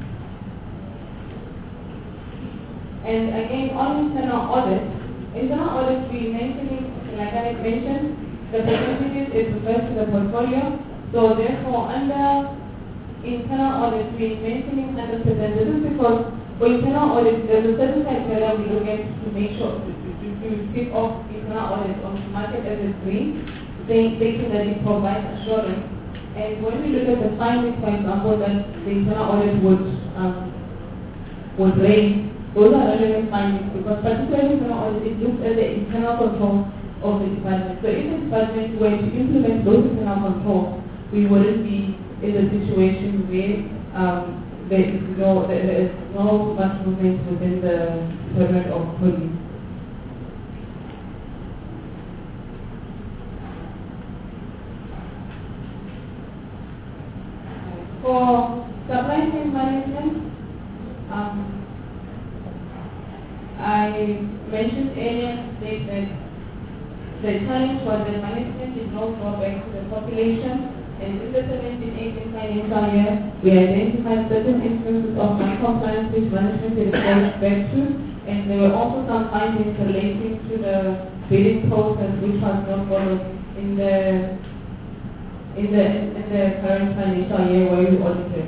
[SPEAKER 1] And again, on internal audit, internal audit we mentioning, like I had mentioned, the percentages is refers to the portfolio. So therefore, under internal audit, we maintaining one hundred percent. This is because for internal audit, there's a certain criteria we look at to make sure, to, to, to, to kick off internal audit on the market as a green, thinking that it provides assurance. And when we look at the findings, for example, that the internal audit would, um, would raise, those are relevant findings because particularly internal audit, it looks at the internal control of the department. So if the department were to implement those internal controls, we wouldn't be in a situation where um, there is no there is no much movement within the Department of Police. For supply chain management, um, I mentioned earlier that the challenge was that management did not go back to the population, and in the seventeen eighteen financial year, we identified certain instances of non-compliance which management reported back to, and there were also some findings relating to the bidding process which was not followed in the in the in the current financial year where we audited.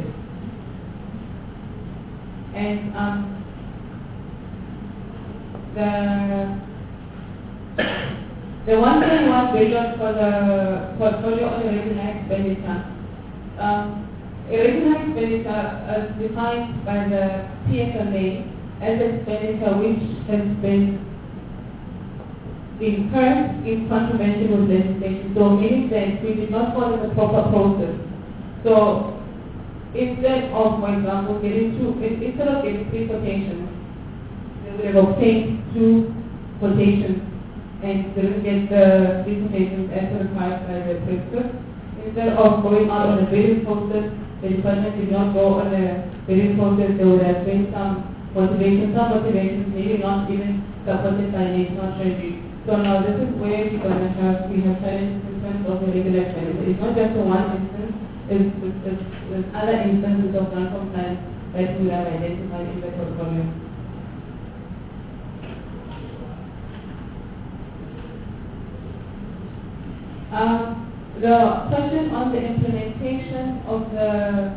[SPEAKER 1] And um, the The one twenty-one billion for the portfolio on irregular expenditure. Um, irregular expenditure as defined by the P F M A as expenditure which has been incurred in contravention with legislation. So meaning that we did not follow the proper process. So instead of, for example, getting two, instead of getting three quotations, they would have obtained two quotations and didn't get the quotations as required by the prescript. Instead of going out on a bidding process, the department did not go on a bidding process. There would have been some motivation, some motivations, maybe not even supported by national treasury. So now this is where we're going to have, we have challenges in terms of the regular expenditure. It's not just one instance, it's, it's, it's, it's other instances of non-compliance that we have identified in the portfolio. Um, the question on the implementation of the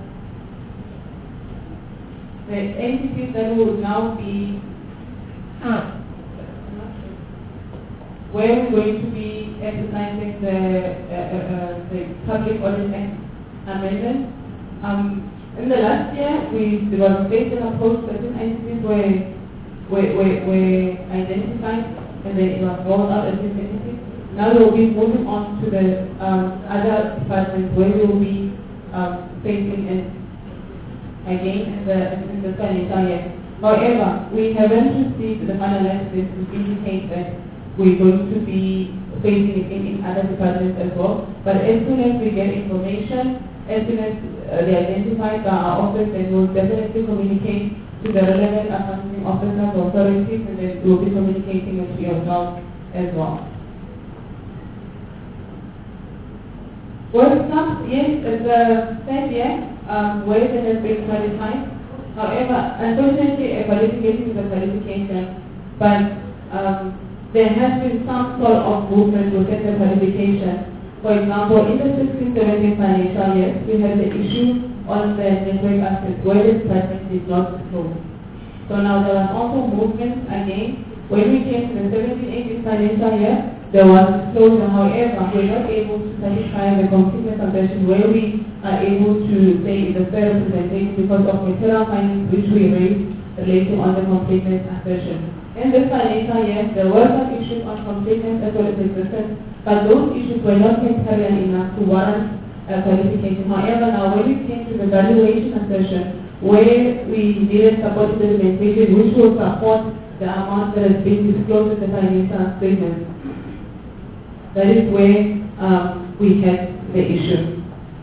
[SPEAKER 1] the entities that will now be uh, where we're going to be exercising the uh, uh, the Public Audit Act amendment. Um, in the last year, we there was based on approach certain entities were were, were, were identified and then it was rolled out as this entity. Now we will be moving on to the um, other departments where we will be um, facing it again in the, in the financial year. However, we haven't received the final list to indicate that we're going to be facing it in, in other departments as well. But as soon as we get information, as soon as uh, they identify by our office, then we'll definitely communicate to the relevant accounting officers or authorities, and then we'll be communicating with yourself as well. Well, some, yes, it's a third year um, where it has been qualified. However, unfortunately, a qualification is a qualification, but um, there has been some sort of movement within the qualification. For example, in the sixteen seventeen financial year, we had the issue on the network assets where the department did not disclose. So now there was also movement again. When we came to the seventeen eighteen financial year, there was disclosure. However, we're not able to satisfy the completeness condition where we are able to say it's a fair representation because of material findings which we raised relating on the completeness assertion. In this financial year, there were some issues on completeness as well as existence, but those issues were not material enough to warrant a qualification. However, now when we came to the valuation assertion, where we needed supporting documentation which will support the amount that has been disclosed in the financial statement, that is where um, we had the issue.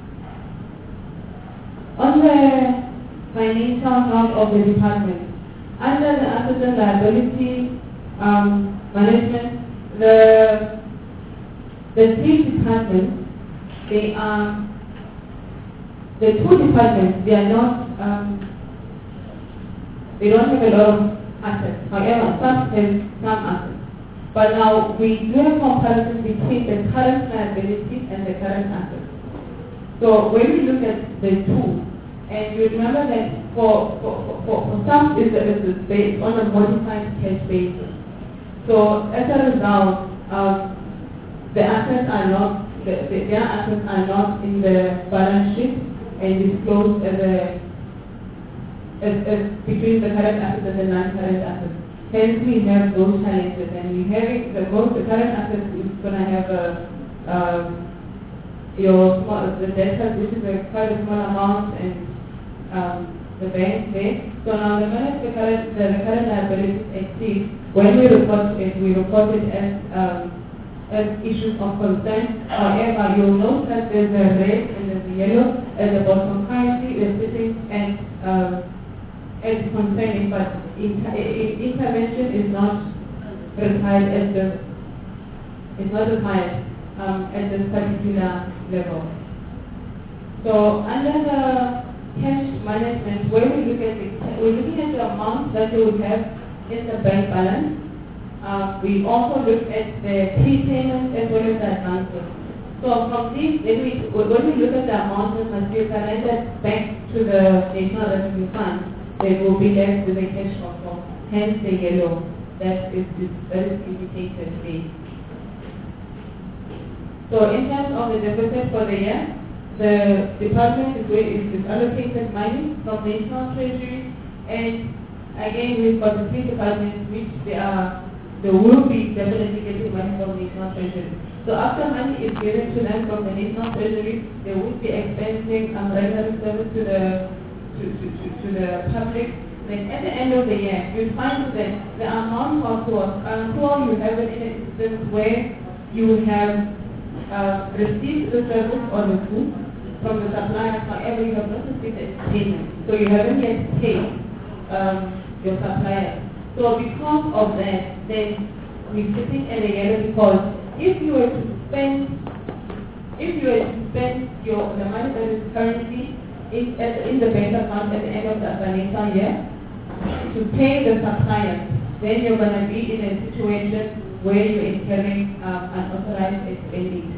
[SPEAKER 1] On the financial health of the department, under the assets and liability um, management, the the three departments, they are the two departments. They are not. Um, they don't have a lot of assets. However, some have some assets. But now we do a comparison between the current liabilities and the current assets. So when we look at the two, And you remember that for, for, for, for some, it's, it's based on a modified cash basis. So as a result, um, the assets are not, the, the, their assets are not in the balance sheet and disclosed as a, as, as between the current assets and the non-current assets. Hence we have those challenges, and we having the most, the current assets is going to have a, um, your small, the debt, which is a quite a small amount, and um, the bank there. So now the minute the current, the, the current liabilities exceed, when we report it, we report it as um, as issues of concern. However, you'll note that there's a red and there's a yellow at the bottom. Currently, we're sitting at um, as concerning, but inter intervention is not required at the is not required um, at this particular level. So under the cash management, where we look at the, we're looking at the amount that you would have in the bank balance. Uh, we also look at the prepayments as well as the advances. So from these, when we, when we look at the amount that must be surrendered back to the National Revenue Fund, they will be left with a cash shortfall, hence the yellow that is, is, that is indicated there. So in terms of the deficit for the year, the department is, is, is allocated money from the National Treasury, and again we've got the three departments which they are, they will be definitely getting money from the National Treasury. So after money is given to them from the National Treasury, they will be expensing um, regular service to the to, to, to, to the public. Then at the end of the year, you find that the amount of course, um, you have it in an instance where you have uh, received the service or the goods from the supplier, however you have not received the payment. So you haven't yet paid um, your supplier. So because of that, then we're sitting at a yellow because if you were to spend, if you were to spend your the money that is currently in, at, in the bank account at the end of the financial year to pay the supplier, then you're going to be in a situation where you're incurring um, unauthorized spending.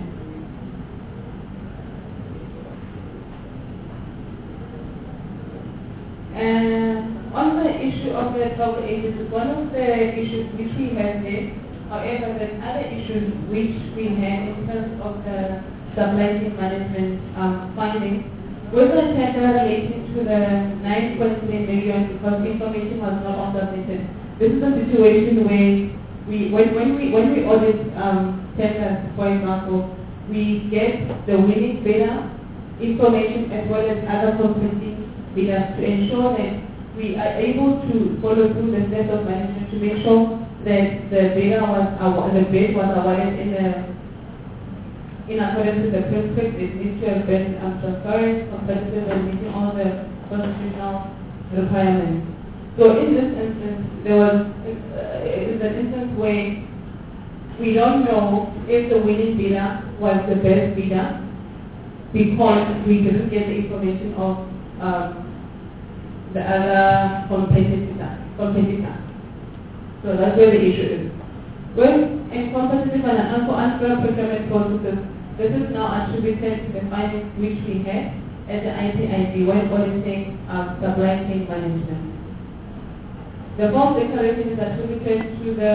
[SPEAKER 1] And on the issue of the travel agencies, one of the issues which we have there, however, there's other issues which we have in terms of the supply chain management um, funding. With the tender relating to the nine point three million, because information was not all submitted, this is a situation where we, when, when we when we audit um, tenders, for example, we get the winning bidder information as well as other competing bidders to ensure that we are able to follow through the steps of management to make sure that the bidder was awarded, the bid was awarded in the in accordance with the principles. It needs to have been um, transparent, competitive, and meeting all the constitutional requirements. So in this instance, there was uh, it is an instance where we don't know if the winning bidder was the best bidder because we didn't get the information of um, the other competitor. competitor. So that's where the issue is. When in competitive and unfair procurement processes, this is now attributed to the findings which we had at the I T I D when auditing um, supply chain management. The false declaration is attributed to the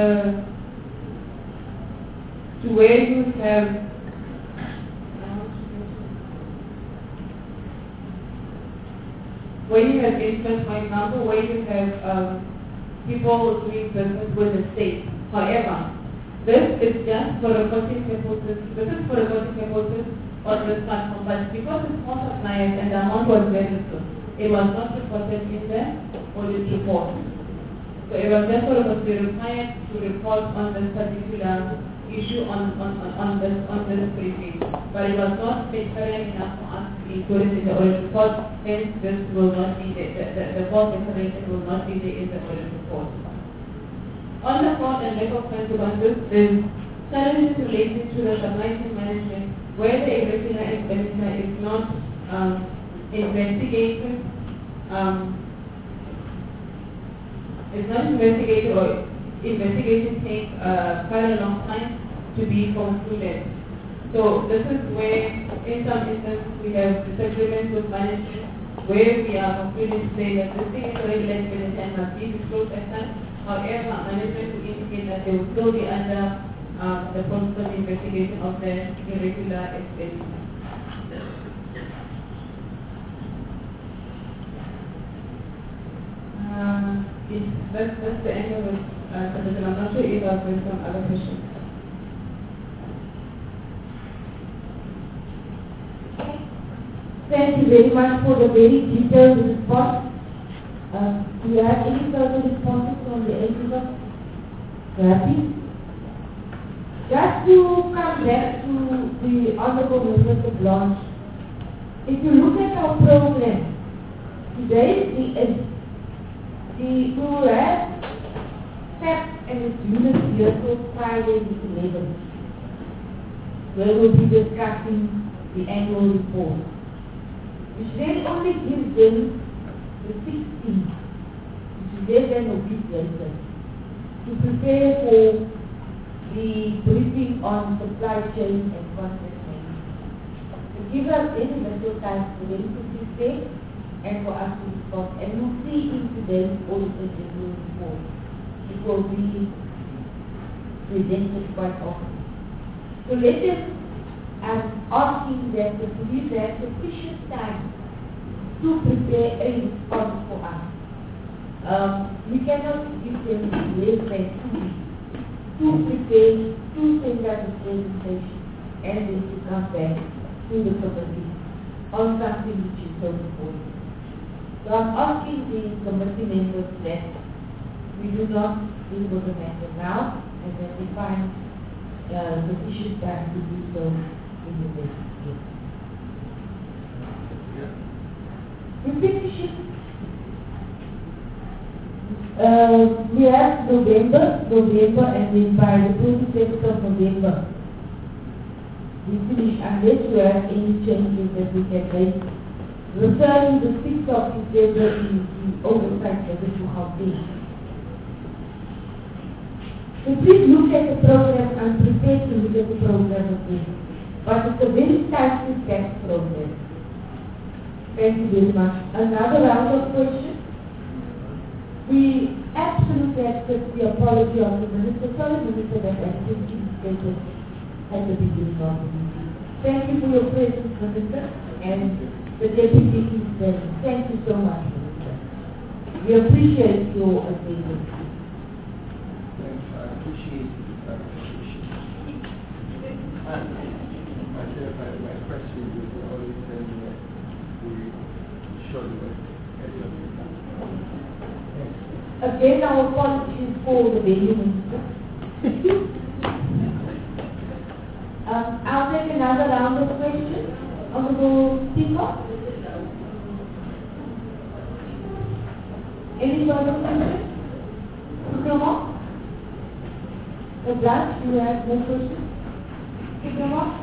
[SPEAKER 1] to where you have where you have interest, for example, where you have um, people doing business with the state. However, this is just for reporting purposes. This is for reporting purposes on this platform, but because it's small suppliers and the amount was very little, it was not reported in the audit report. So it was therefore was required to report on this particular issue on on, on, on this on this briefing, but it was not transparent enough for us to include it in the audit report. Hence, this will not be the the, the, the false declaration will not be there in the audit report. On the fraud and lack of consequences is challenges related to the supply chain management where the irregular expenditure is not um, investigated, um, is not investigated or investigation takes uh, quite a long time to be concluded. So this is where in some instances we have disagreements with management where we are completely saying that this thing is regulated by the ten must be disclosed as such. However, management will indicate that they will still be under uh, the constant investigation of the irregular expenditure. Uh, yes, that's, that's the end of it. Uh, submission. I'm not sure if I've been some other questions.
[SPEAKER 4] Thank you very much for the very detailed response. Uh, do you have any further responses from the agents of therapy? Just to come back to the Honorable Minister Blanche, if you look at our program, today the, uh, the we will have S A P and its unit vehicles Friday the eleventh, where we'll be discussing the annual report, which then only gives them the sixteenth, which is less than a week later, to prepare for the briefing on supply chain and contract management. To give us any little time for them to prepare and for us to respond. And we'll see in today's auditor general report. It will be presented quite often. So let us I'm asking that the police have sufficient time to prepare a response for us. Um, we cannot give them less than two weeks to prepare, to send us a presentation, and then to come back to the committee on something which is so important. So I'm asking the committee members that we do not deal with the matter now, and that we find uh, sufficient time to do so. We finish it. Uh, we have November, November, and then by the twenty-second of November, we finish unless we have any changes that we can make. Returning the sixth of December in the oversight visit to Gauteng. So please look at the program. I'm prepared to look at the program again. But it's a very tightly packed program. Thank you very much. Another round of questions. We absolutely accept the apology of the Minister. Sorry, Minister, that I think indicated at the beginning of the meeting. Thank you for your presence, Minister, and the Deputy is there. Thank you so much, Minister. We appreciate your attendance.
[SPEAKER 7] Thanks, I appreciate the clarification. My my question is always saying that we should
[SPEAKER 4] Again, our apologies for the venue, Minister. um, I'll take another round of questions. Honorable Speaker. Any further questions? Diploma? The judge, do you have more questions? Diploma?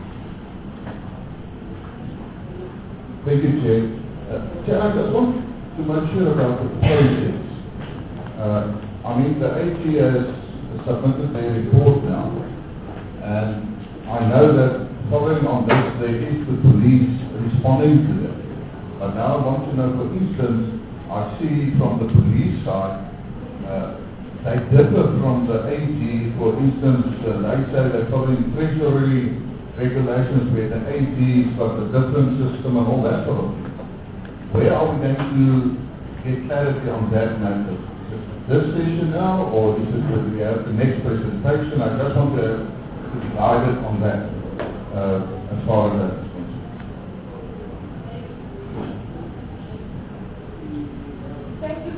[SPEAKER 6] Thank you, Chair. Uh, Chair, I just want to make sure about the process. Uh, I mean, the A G has submitted their report now, and I know that following on this, there is the police responding to them. But now I want to know, for instance, I see from the police side, uh, they differ from the A G. For instance, uh, they say they're following treasury regulations where the A G's got a different system and all that sort of thing. Where are we going to get clarity on that matter? Is it this session now, or is it when we have the next presentation? I just want to, to be guided on that, uh, as far as that is concerned.
[SPEAKER 4] Thank you.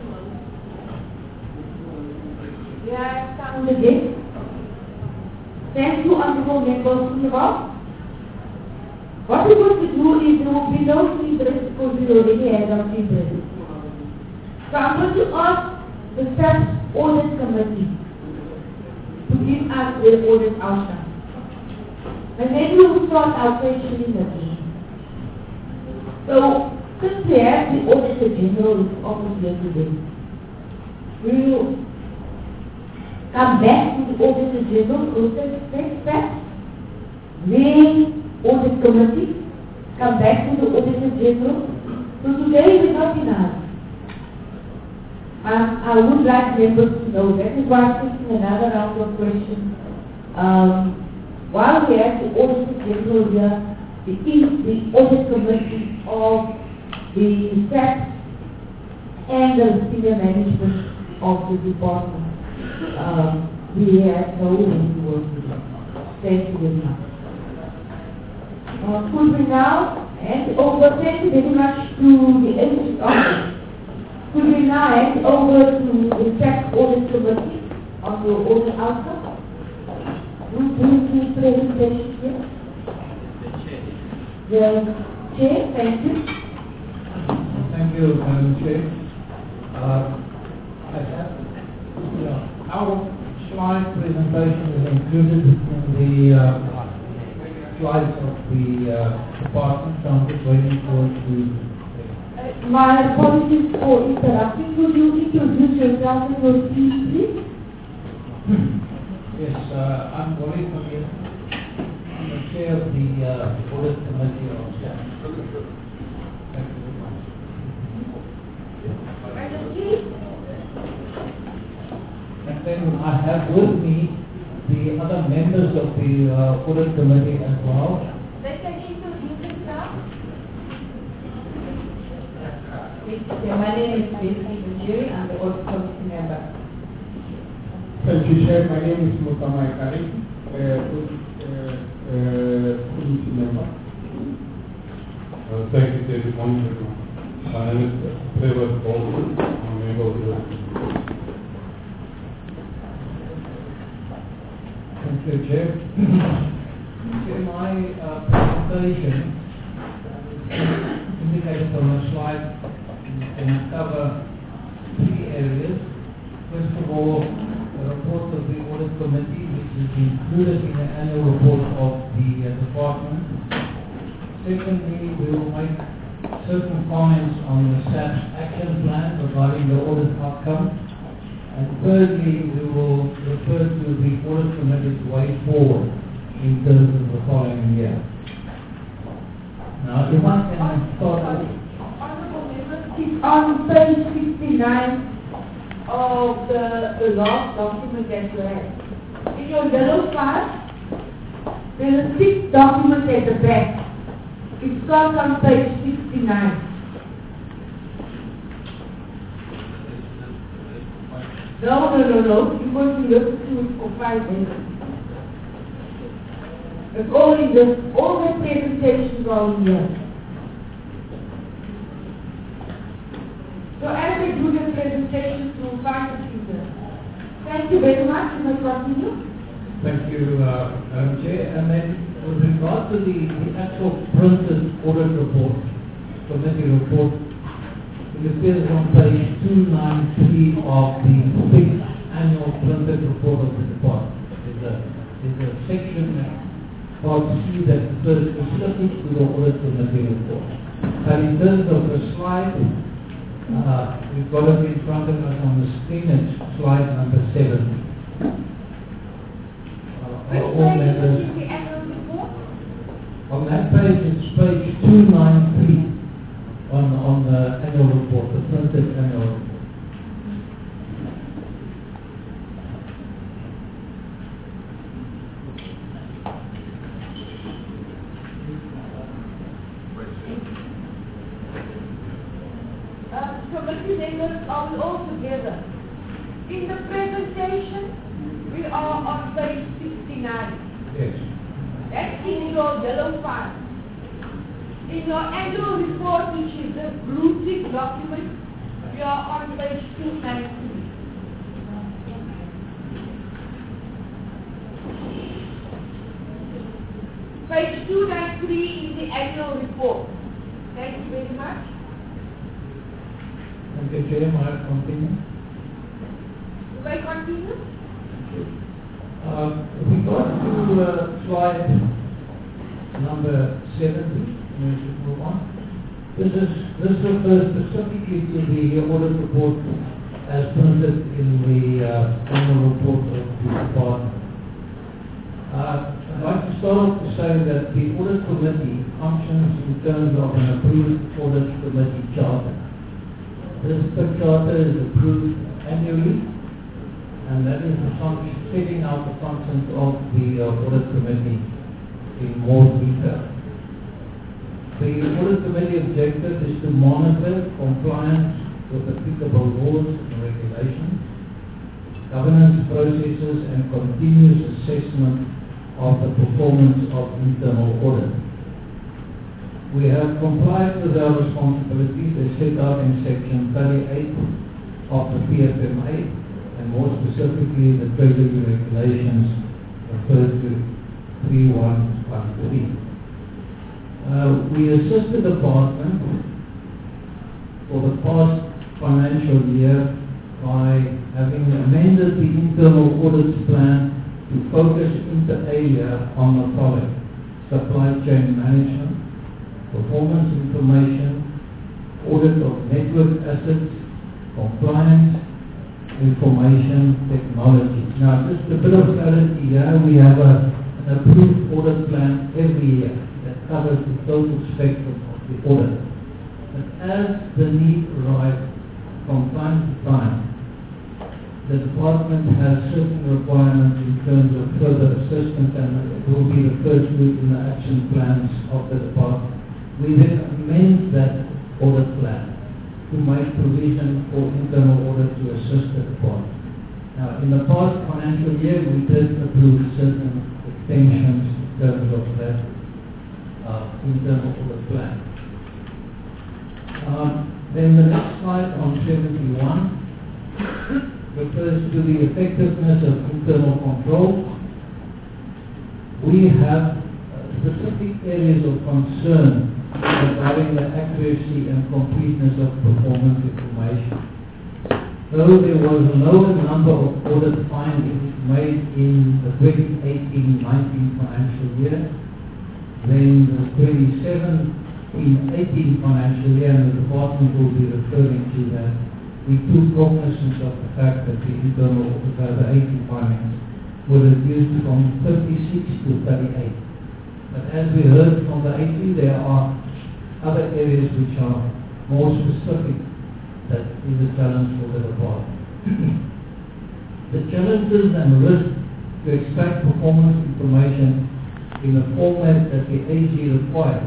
[SPEAKER 4] Yeah, sound again. Thank you, Honorable Members. What we're going to do is there will be no free break because we already had our free break. So I'm going to ask the Staff Audit Committee to give us their audit outcome. And then we will start our questioning again. So, since we have the Auditor General office here today, we will come back to the Auditor General, process next step, then Audit Committee, come back to the Auditor General,
[SPEAKER 2] So today we're not enough. Um, I would like members to know that is why I'm taking another round of questions. Um, while we have the Auditor General here, the, the Audit Committee of the S A P and the senior management of the department. Um, we have no way to work with them. Thank you very much. Uh, could we now hand over, thank you very much to the English office. Could we now hand over to the S A P Audit Committee on the audit outcome? Who will do the presentation here? The Chair, thank you.
[SPEAKER 8] Thank you, Madam Chair. Uh, I have, you know, our slide presentation is included in the uh, slides of the uh, department, so I'm just waiting for it to.
[SPEAKER 2] Uh, my apologies for interrupting. Could you introduce yourself and your team, please?
[SPEAKER 8] Yes, uh, I'm Wally from here. I'm the chair of the uh, Audit Committee of S A P. Thank you very much. And then I have with me the other members of the uh, Audit Committee as well.
[SPEAKER 2] They can introduce themselves. My name is Betsy Bajiri. I'm the Audit Committee member.
[SPEAKER 7] Thank you, Chair. My name is Mutamai Kari, uh, committee member.
[SPEAKER 6] Uh, thank you, Chair. Good morning, everyone. My name is Trevor Paulson. I'm a member of the
[SPEAKER 8] Thank you, Chair. In my uh, presentation, uh, indicated on the slide, can cover three areas. First of all, the report of the Audit Committee, which is included in the annual report of the uh, department. Secondly, we will make certain comments on the S A P's action plan regarding the audit outcome. And thirdly, we will refer to the Audit Committee's way forward in terms of the following year. Now, if I can start with...
[SPEAKER 2] Honorable members, it's on page sixty-nine of the, the last document that you have. In your yellow file, there's a sixth document at the back. It starts on page sixty-nine. No, no, no, no. You're going to listen to it for five minutes. It's all in this, all the presentations are in here. So as they do the presentation to find the speaker. Thank you very much. You may continue.
[SPEAKER 8] Thank you, uh, Madam Chair. And then with regard to the, the actual printed audit report, committee report, it appears on page two ninety-three of the big annual printed report of the department. There's a, there's a section called C that refers specifically to the audit committee report. But in terms of the slide, uh, we've got it in front of us on the screen. It's slide number seven. Uh, all members.
[SPEAKER 2] The annual report?
[SPEAKER 8] On that page, it's page two ninety-three on, on the annual report, the printed annual report.
[SPEAKER 2] Uh, committee members, are we all together? In the presentation, we are on page sixty-nine.
[SPEAKER 8] Yes.
[SPEAKER 2] That's in your yellow file. In your annual report, which is the blue tick document, we are on page two ninety-three. Page two ninety-three is the annual report. Thank you very much.
[SPEAKER 8] Thank you, Chair. May I continue?
[SPEAKER 2] Do I continue?
[SPEAKER 8] Uh, we got to uh, slide number seventy. We should move on. This is this refers specifically to the audit report as printed in the uh, annual report of the department. Uh, I'd like to start off to say that the audit committee, functions in terms of an approved audit committee charter. This charter is approved annually, and that is the function, setting out the functions of the uh, audit committee in more detail. The audit committee objective is to monitor compliance with applicable laws and regulations, governance processes, and continuous assessment of the performance of internal audit. We have complied with our responsibilities as set out in section thirty-eight of the P F M A, and more specifically the Treasury regulations referred to three one one three. Uh, we assist the department for the past financial year by having amended the internal audit plan to focus inter alia on the following: supply chain management, performance information, audit of network assets, compliance, information technology. Now, just a bit of clarity here. We have a, an approved audit plan every year that covers the total spectrum of the audit. But as the need arises from time to time, the department has certain requirements in terms of further assistance, and it will be referred to in the action plans of the department. We then amend that audit plan to make provision for internal audit to assist the department. Now, in the past financial year, we did approve certain extensions in terms of that uh, internal audit plan. Um, then the next slide on seventy-one refers to the effectiveness of internal control. We have uh, specific areas of concern regarding the accuracy and completeness of performance information. Though there was a lower number of audit findings made in the twenty eighteen nineteen financial year than the twenty seventeen eighteen financial year, and the department will be referring to that, we took cognizance of the fact that the internal audit, uh, the eighteen findings were reduced from thirty-six to thirty-eight. But as we heard from the eighty, there are other areas which are more specific that is a challenge for the department. The challenges and risks to extract performance information in the format that the A G required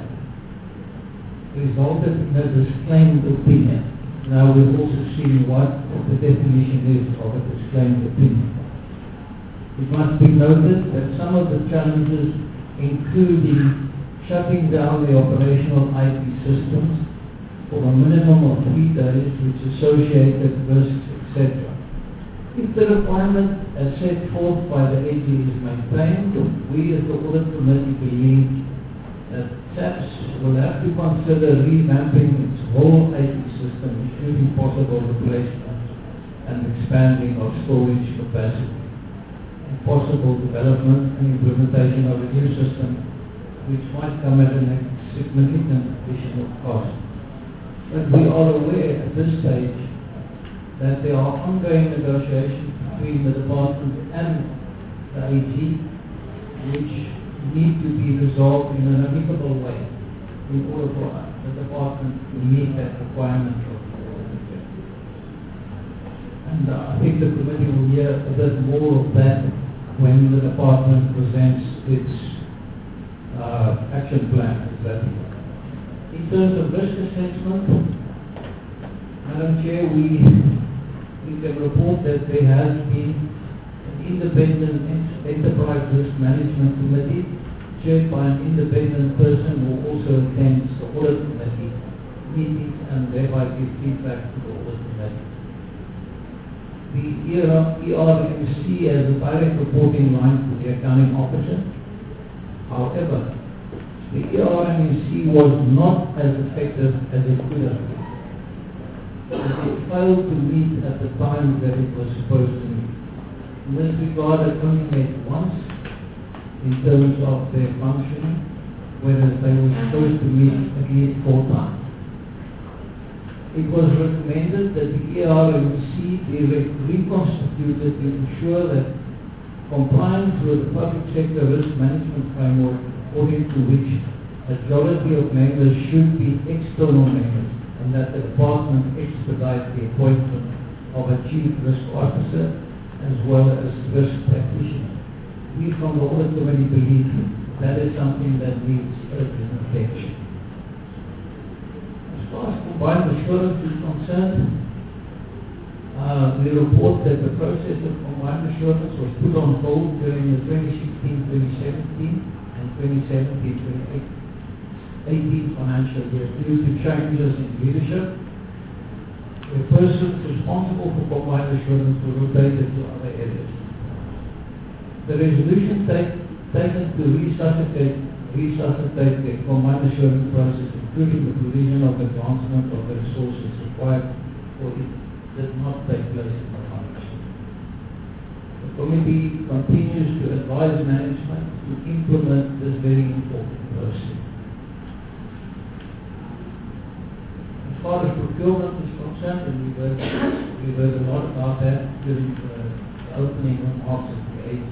[SPEAKER 8] resulted in a disclaimed opinion. Now we've also seen what the definition is of a disclaimed opinion. It must be noted that some of the challenges including shutting down the operational I T systems for a minimum of three days, which associated risks, et cetera. If the requirement as set forth by the A G is maintained, we as the audit committee believe that SAPS will have to consider revamping its whole I T system, including possible replacement and expanding of storage capacity, and possible development and implementation of a new system which might come at a significant additional cost. But we are aware at this stage that there are ongoing negotiations between the department and the A G which need to be resolved in an amicable way in order for the department to meet that requirement of the audit. And uh, I think the committee will hear a bit more of that when the department presents its uh, action plan. Exactly. In terms of risk assessment, Madam Chair, we, we can report that there has been an independent enterprise risk management committee chaired by an independent person who also attends the audit committee meetings and thereby give feedback to the audit committee. The E R M C has a direct reporting line to the accounting officer. However, the E R M C was not as effective as it could have been. It failed to meet at the time that it was supposed to meet. In this regard, it only met once in terms of their functioning, whereas they were supposed to meet at least four times. It was recommended that the E R M C be re reconstituted to ensure that compliance with the public sector risk management framework, according to which majority of members should be external members, and that the department expedite the appointment of a chief risk officer as well as risk practitioner. We from the audit committee believe that is something that needs urgent attention. As far as combined assurance is concerned, uh, we report that the process of combined assurance was put on hold during the twenty sixteen twenty seventeen and twenty seventeen twenty eighteen financial year due to changes in leadership. The persons responsible for combined assurance were rotated to other areas. The resolution take, taken to resuscitate, resuscitate the combined assurance process, including the provision of advancement of the resources required for it, did not take place in the function. The committee continues to advise management to implement this very important process. As far as procurement is concerned, and we've heard, we've heard a lot about that during the, the opening remarks of the A G.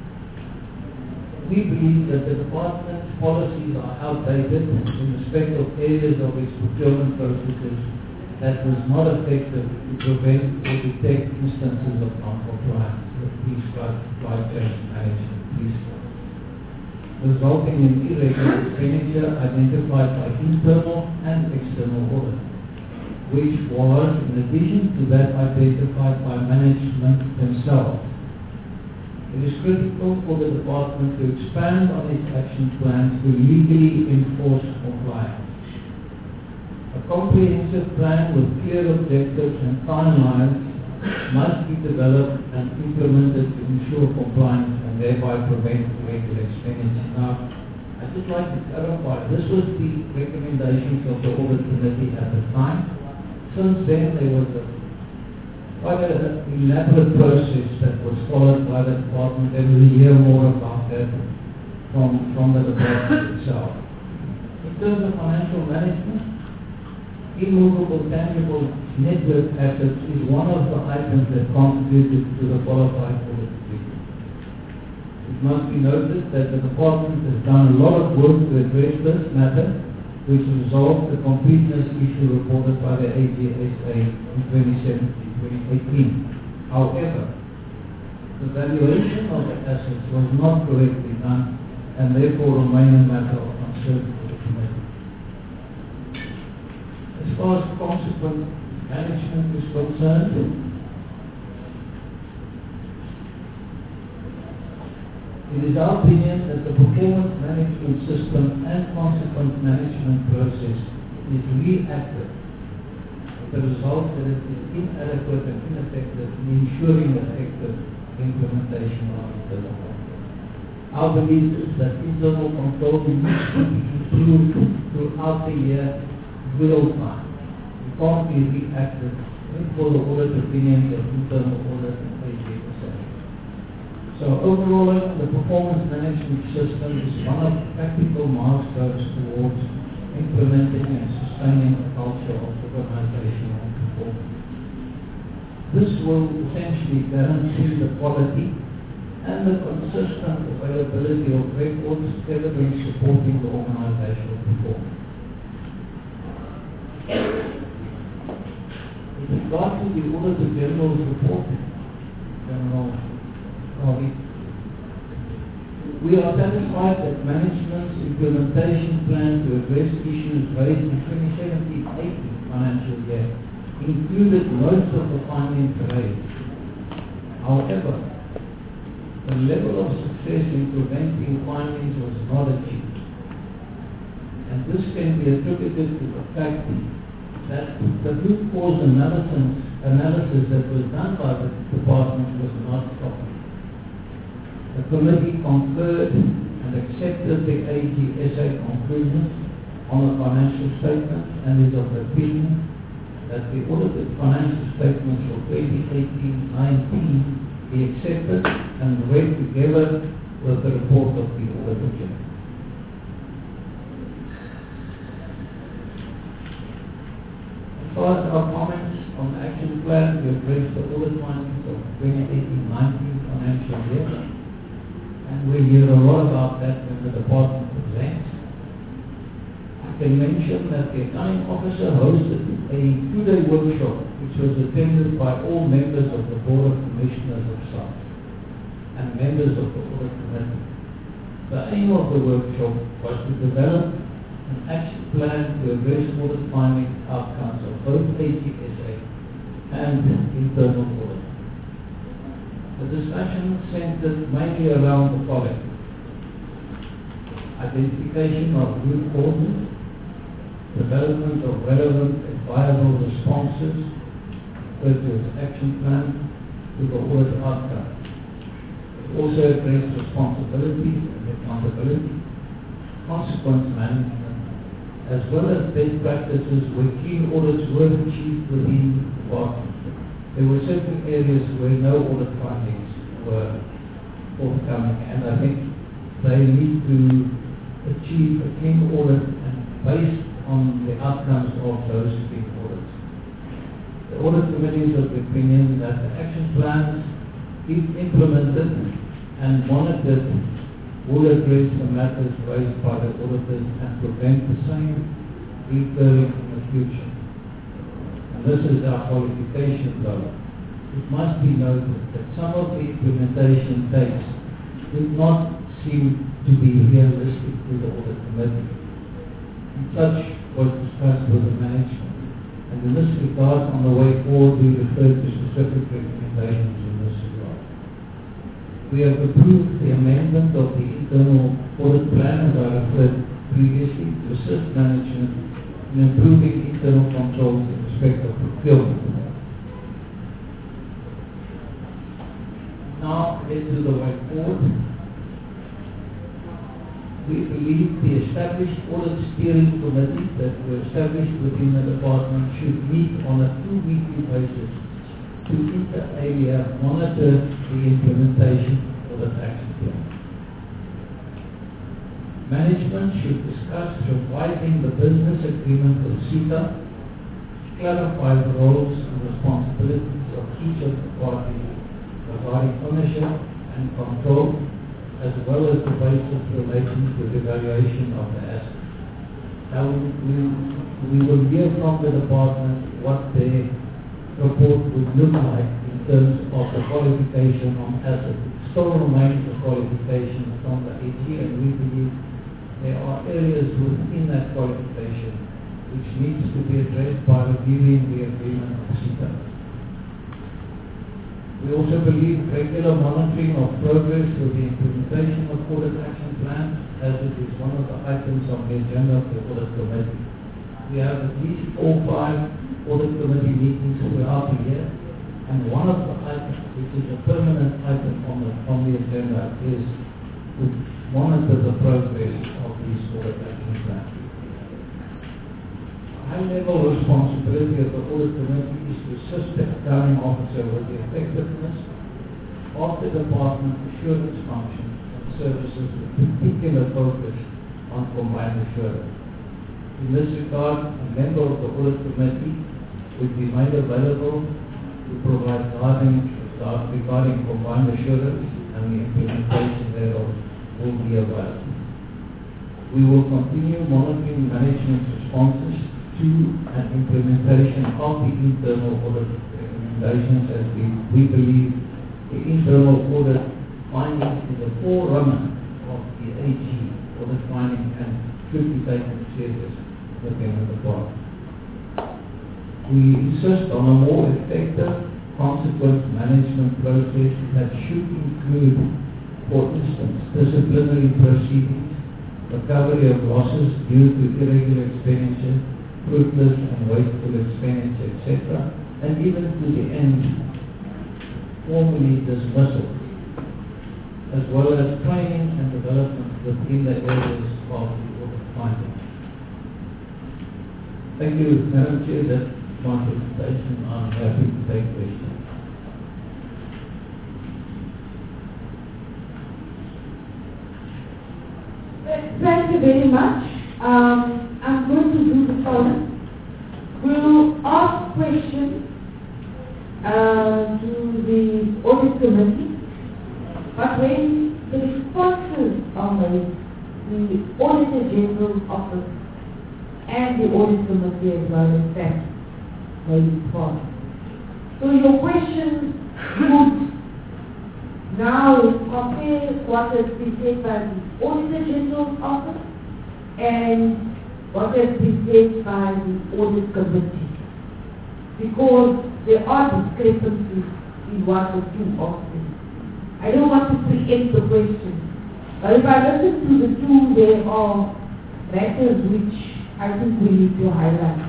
[SPEAKER 8] We believe that the department's policies are outdated in respect of areas of its procurement processes that was not effective to prevent or detect instances of non-compliance with prescribed supply chain management principles, resulting in irregular expenditure identified by internal and external audit, which was in addition to that identified by management themselves. It is critical for the department to expand on its action plans to legally enforce compliance. A comprehensive plan with clear objectives and timelines must be developed and implemented to ensure compliance and thereby prevent irregular expenditure. Now, I'd just like to clarify, this was the recommendations of the audit committee at the time. Since then, there was a quite an elaborate process that was followed by the department, and we'll hear more about that from, from the department itself. In terms of financial management, immovable tangible net worth assets is one of the items that contributed to the qualified audit review. It must be noted that the department has done a lot of work to address this matter, which resolved the completeness issue reported by the A G S A in twenty seventeen twenty eighteen. However, the valuation of the assets was not correctly done and therefore remain a matter of concern for the committee. As far as consequent management is concerned, it is our opinion that the performance management system and consequent management process is reactive. The result that it is inadequate and ineffective in ensuring effective implementation of the law. Our belief is that internal control needs to be improved throughout the year real time. We can't be reactive for the audit opinions of internal audit and A G S A. So overall, the performance management system is one of the practical milestones towards implementing and sustaining a culture of organizational performance. This will essentially guarantee the quality and the consistent availability of records, evidence supporting the organizational performance. With regard to the Auditor General's report, General Ravi, we are satisfied that management's implementation plan to address issues raised in twenty seventeen eighteen financial year included most of the findings raised. However, the level of success in preventing findings was not achieved. And this can be attributed to the fact that the root cause analysis, analysis that was done by the department was not proper. The committee concurred and accepted the A G S A conclusions on the financial statements and is of the opinion that the audited financial statements for twenty eighteen nineteen be accepted and read together with the report of the Auditor General. As far as our comments on the action plan, we addressed the audit findings of twenty eighteen nineteen financial year. And we hear a lot about that when the department presents. can mention that the accounting officer hosted a two-day workshop which was attended by all members of the Board of Commissioners of S A R and members of the Audit Committee. The aim of the workshop was to develop an action plan to address audit finding outcomes of both A G S A and internal audit. The discussion centered mainly around the following: identification of root causes, development of relevant and viable responses, referred to as action plan, to the audit outcome. It also addressed responsibilities and accountability, consequence management, as well as best practices where key audits were achieved within the department. There were certain areas where no audit findings were forthcoming, and I think they need to achieve a clean audit and based on the outcomes of those clean audits. The audit committee is of the opinion that the action plans, if implemented and monitored, will address the matters raised by the auditors and prevent the same recurring in the future. And this is our qualification though. It must be noted that some of the implementation dates did not seem to be realistic to the audit committee. And such was discussed with the management. And in this regard, on the way forward, we referred to specific recommendations in this regard. We have approved the amendment of the internal audit plan, as I referred previously, to assist management in improving internal controls in respect of procurement. Now, into the way forward. We believe the established audit steering committees that were established within the department should meet on a two-weekly basis to inter alia monitor the implementation of the action plan. Management should discuss revising the business agreement with SETA, clarify the roles and responsibilities of each of the parties regarding ownership and control, as well as the basis relating to the evaluation of the assets. Now, we, we will hear from the department what their report would look like in terms of the qualification on assets. It still remains a qualification from the A G, and we believe there are areas within that qualification which needs to be addressed by reviewing the agreement of SETA. We also believe regular monitoring of progress with the implementation of audit action plans, as it is one of the items on the agenda of the audit committee. We have at least four or five audit committee meetings throughout the year, and one of the items, which is a permanent item on the, on the agenda, is to monitor the progress of these audit action plans. High-level responsibility of the audit committee is to assist the accounting officer with the effectiveness of the department assurance functions and services with particular focus on combined assurance. In this regard, a member of the audit committee would be made available to provide guidance regarding combined assurance, and the implementation thereof will be available. We will continue monitoring management's responses to an implementation of the internal audit recommendations, as we, we believe the internal audit findings is a forerunner of the A G audit finding and should be taken serious within the department. We insist on a more effective consequence management process that should include, for instance, disciplinary proceedings, recovery of losses due to irregular expenditure, fruitless and wasteful expenditure, et cetera, and even to the end, formally dismissal, as well as training and development within the areas of the audit finding. Thank you, Madam Chair. That's my presentation. I'm happy to take questions.
[SPEAKER 2] Thank you very much. Um, I'm going to do the following. We'll ask questions uh, to the audit committee, but when the responses are made, the Auditor General's office and the audit committee as well as that may respond. So your question would now compare what has been said by the Auditor General's office and what has been said by the audit committee, because there are discrepancies in one or two of them. I don't want to preempt the question, but if I listen to the two, there are matters which I think we need to highlight.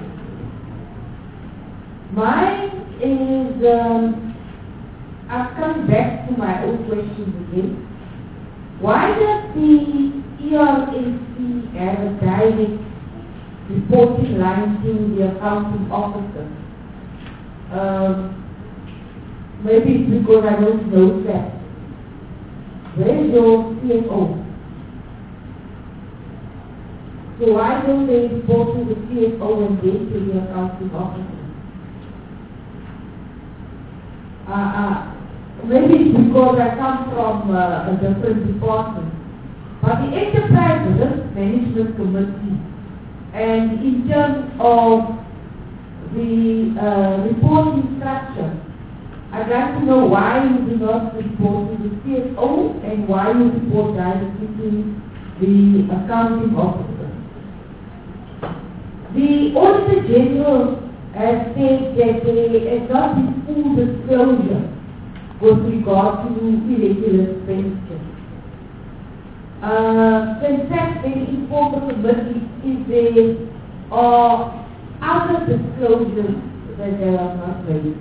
[SPEAKER 2] Mine is, um, I've come back to my own questions again. Why does the E R A C have a direct reporting line to the accounting officer? Um, maybe it's because I don't know that. Where's your C F O? So why don't they report to the C F O and then to the accounting officer? Uh, uh, maybe it's because I come from uh, a different department. But the Enterprise Risk Management Committee, and in terms of the uh, reporting structure, I'd like to know why you do not report to the C F O and why you report directly to the accounting officer. The Auditor General has said that there has not been full disclosure with regard to irregular expenditure. Uh, in fact, very important committee is there are other disclosures that they are not made.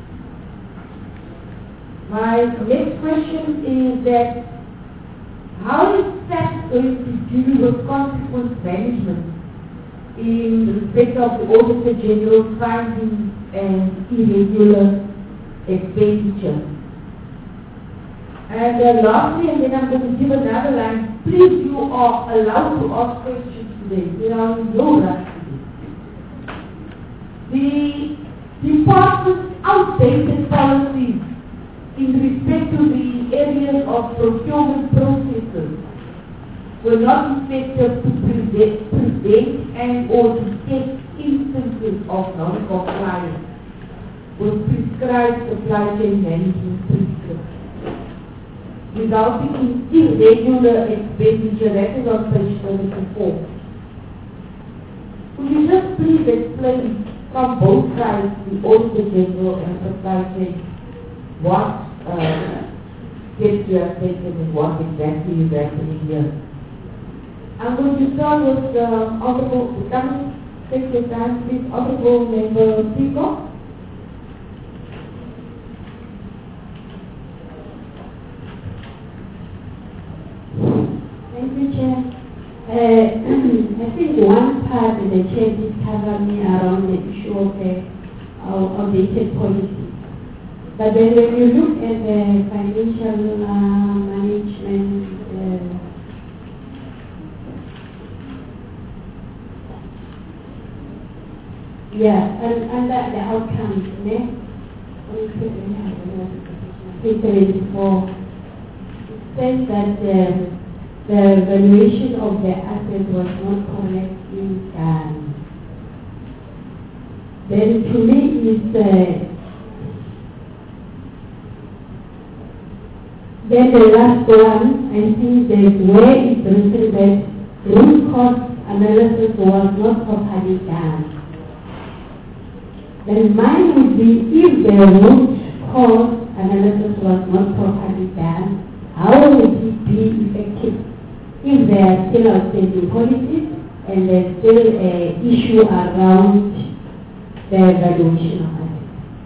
[SPEAKER 2] My next question is that how is S A P going to deal with consequence management in respect of the Auditor General's findings and irregular expenditure? And uh, lastly, and then I'm going to give another line, please, you are allowed to ask questions today. There are no rush today. The department's outdated policies in respect to the areas of procurement processes were not effective to prevent, prevent and or detect instances of non-compliance with prescribed supply chain management principles, resulting in irregular expenditure. That is on page thirty-four. Could you just please explain from both sides, the Auditor General and supply chain, what uh, steps you have taken and what exactly is happening here? I'm going to start with uh, Honorable, come take your time please, Honorable Member Peacock.
[SPEAKER 3] Thank you, Chair. Uh, I think one part of the Chair did cover me around the issue of the uh, outdated policy. But then when you look at the financial uh, management, uh, yeah, and under the outcomes, ne? Page seventy-four, it says that uh, the valuation of the asset was not correctly done. Then to me is uh, then the last one, I think that where it's written that root cause analysis was not properly done. Then mine would be, if the root cause analysis was not properly done, how would it be effective if there are still outstanding policies and there's still an issue around the evaluation of assets?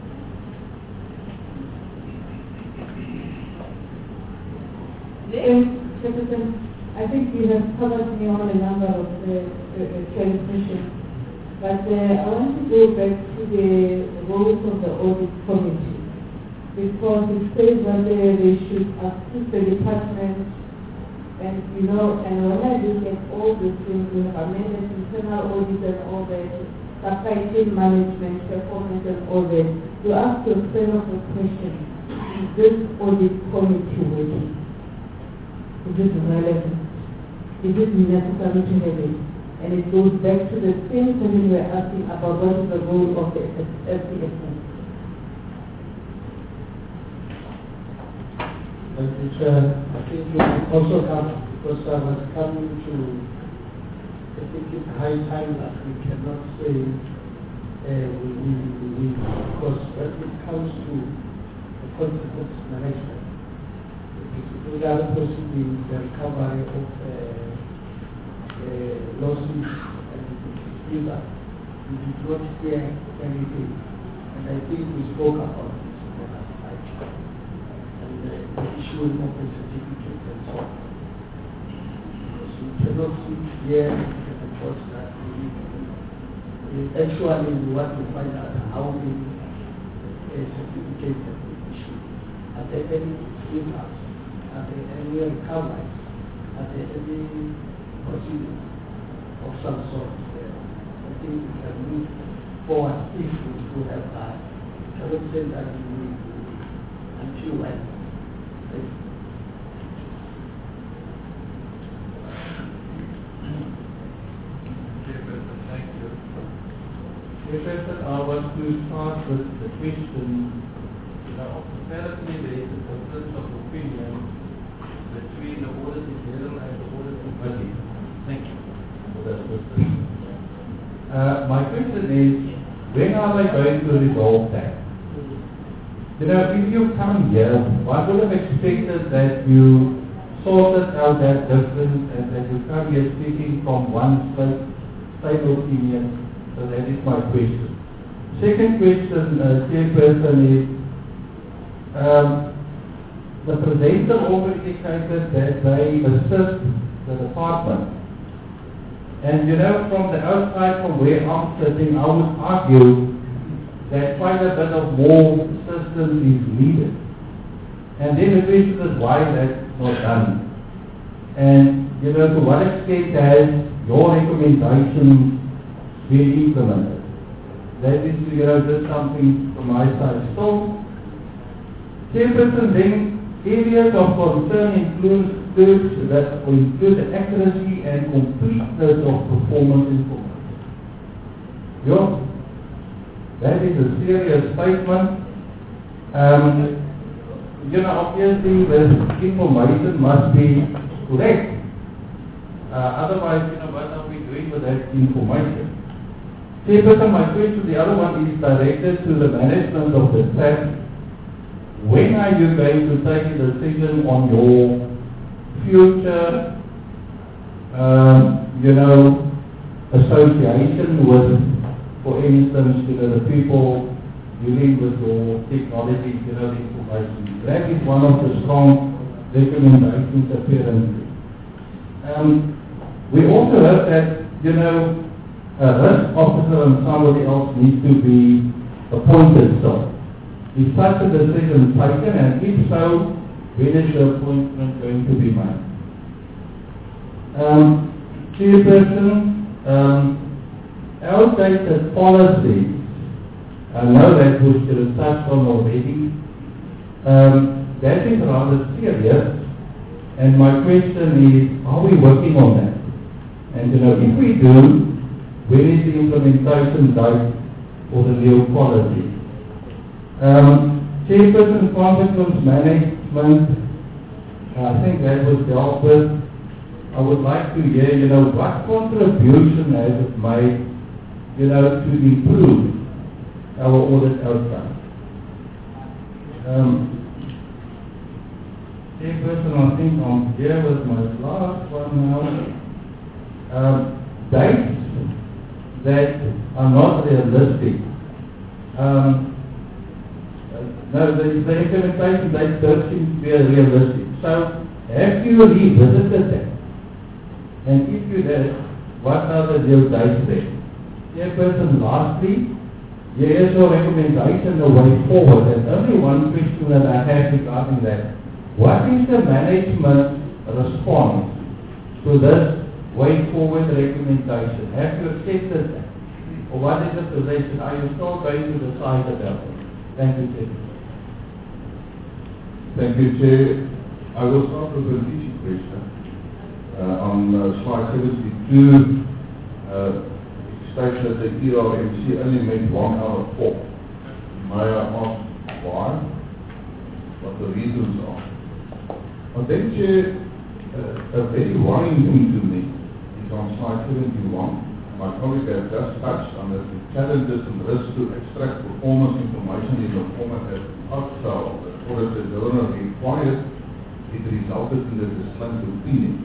[SPEAKER 2] I think you have covered me on a number of the questions, but uh, I want to go back to the roles of the audit committee, because it says that they, they should assist the department, and you know, and when I look at all the things, we have amended internal audit and all that, supply chain management, performance and all that, you ask yourself a question: is this audit committee working? Is it relevant? Is it necessary to have it?
[SPEAKER 9] And it goes back to the same question we were asking about what is the role of the F C S M.
[SPEAKER 8] But it's, uh, I think you also come, because I was coming to, I think it's high time that we cannot say uh, we, we, we, because when it comes to the consequence management, the other person is the recovery of uh, uh, lawsuits and disputes. We did not hear anything, and I think we spoke about this in the last night. And uh, the issuing of the certificates and so on. Because we cannot sit here and report that we we actually we want to find out how many uh, certificates have been issued. Are there any disputes? Are there any recoveries? Are there any proceedings of some sort there? I think we can move forward if we do have that. I would say that we until when.
[SPEAKER 5] Thank you. Chairperson, I want to start with the question. Now, apparently there is a difference of opinion between the Auditor General and the Audit Committee. Thank you for that question. Uh, my question is, when are they going to resolve that? You know, if you come here, one would have expected that you sorted out that difference and that you come here speaking from one side, side opinion. So that is my question. Second question, uh, Chairperson, is um, the presenter also indicated that they assist the department. And you know, from the outside, from where I'm sitting, I would argue that quite a bit of more assistance is needed. And then the question is why that's not done. And you know, to what extent has your recommendation been implemented? That is, you know, just something from my side. So, Chairperson, then areas of concern include that will include the accuracy and completeness of performance information. Yeah, that is a serious statement. Um, you know, obviously the information must be correct. Uh, otherwise, you know, what are we doing with that information? Chairperson, my question, the other one is directed to the management of the S A P. When are you going to take a decision on your future, um, you know, association with, for instance, you know, the people dealing with your technology, you know, the information? That is one of the strong recommendations apparently. Um, we also heard that, you know, a risk officer and somebody else needs to be appointed. So, is such a decision taken, and if so, when is the appointment going to be made? Um, Chairperson, um, outdated policies, I know that was touched on already, um, that is rather serious, and my question is, are we working on that? And you know, if we do, when is the implementation date for the new policy? Um, Chairperson, consequence management, I think that was dealt with. I would like to hear, you know, what contribution has it made, you know, to improve our audit outcome. Um, Chairperson, I think I'm here with my last one now. Um, dates that are not realistic. Um, No, the, the implementation date does seem to be realistic. So, have you revisited that? And if you did, what are the due dates there? Chairperson, lastly, here is your recommendation the way forward. There's only one question that I have regarding that. What is the management response to this way forward recommendation? Have you accepted that? Or what is the position? Are you still going to decide about it? Thank you, Chair.
[SPEAKER 6] Thank you, Chair. I will start with an easy question. Uh, on uh, slide seventy-two, states that the E R M C only met one out of four. May I ask why? What the reasons are? But then, Chair, uh, a very worrying thing to me is on slide seventy-one. My colleague has just touched on the challenges and risks to extract performance information in the format that outside the Auditor General required. It resulted in the disclaimed opinion.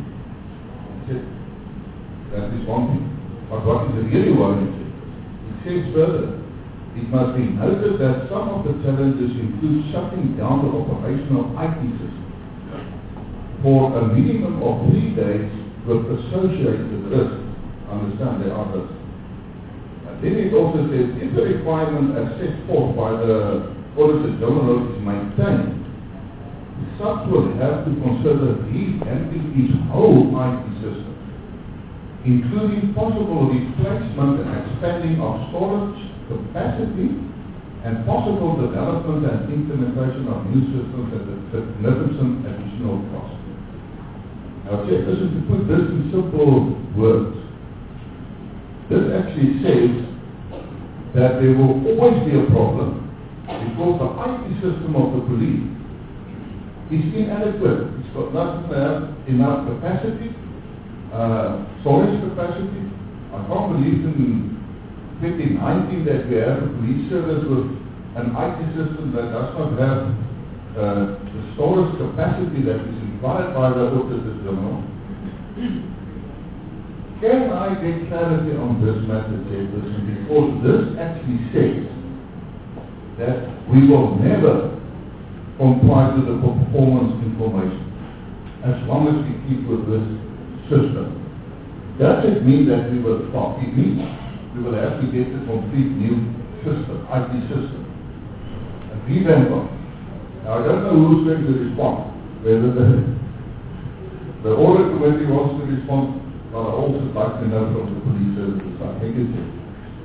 [SPEAKER 6] That is one thing. But what is really worrying? It says further, it must be noted that some of the challenges include shutting down the operation of I T systems for a minimum of three days with associated risks. Understand there are risks. And then it also says if the requirement as set forth by the Auditor General is maintained, such will have to consider revamping its whole I T system, including possible replacement and expanding of storage capacity and possible development and implementation of new systems at a significant additional cost. Now, Chairperson, to put this in simple words, this actually says that there will always be a problem because the I T system of the police is inadequate. It's got not uh, enough capacity, uh, storage capacity. I can't believe in twenty nineteen that we have a police service with an I T system that does not have uh, the storage capacity that is required by the Auditor General. Can I get clarity on this matter, Chairperson? Because this actually says that we will never comply to the performance information as long as we keep with this system. Does it mean that we will stop? It means we will have to get a complete new system, I T system, a revamp of it. Now, I don't know who's going to respond, whether the, the audit committee wants to respond, but I also like to know from the police services. I think it's it.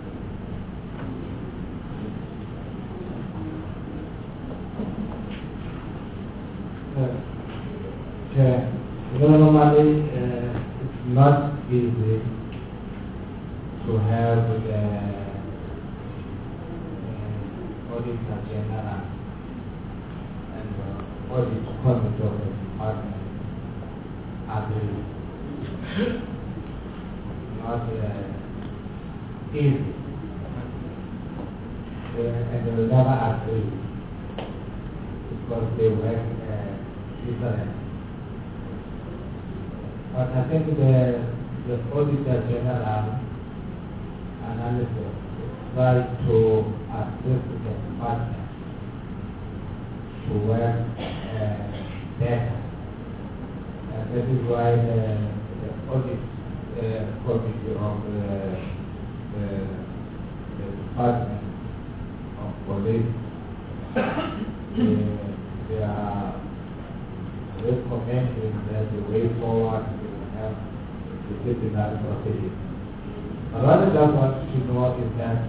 [SPEAKER 8] Chair, you know, normally uh, it's not easy to have the uh, Auditor General and the Audit Committee of the Department agree. Not uh, easy. Uh, and they will never agree because they work uh, different. But I think the, the Auditor General analysis try to assist the department to work uh, better. And that is why the, the audit uh, committee of the, the, the Department of Police, uh, they are recommending that the way forward will have disciplinary proceedings. But what I just want to know is that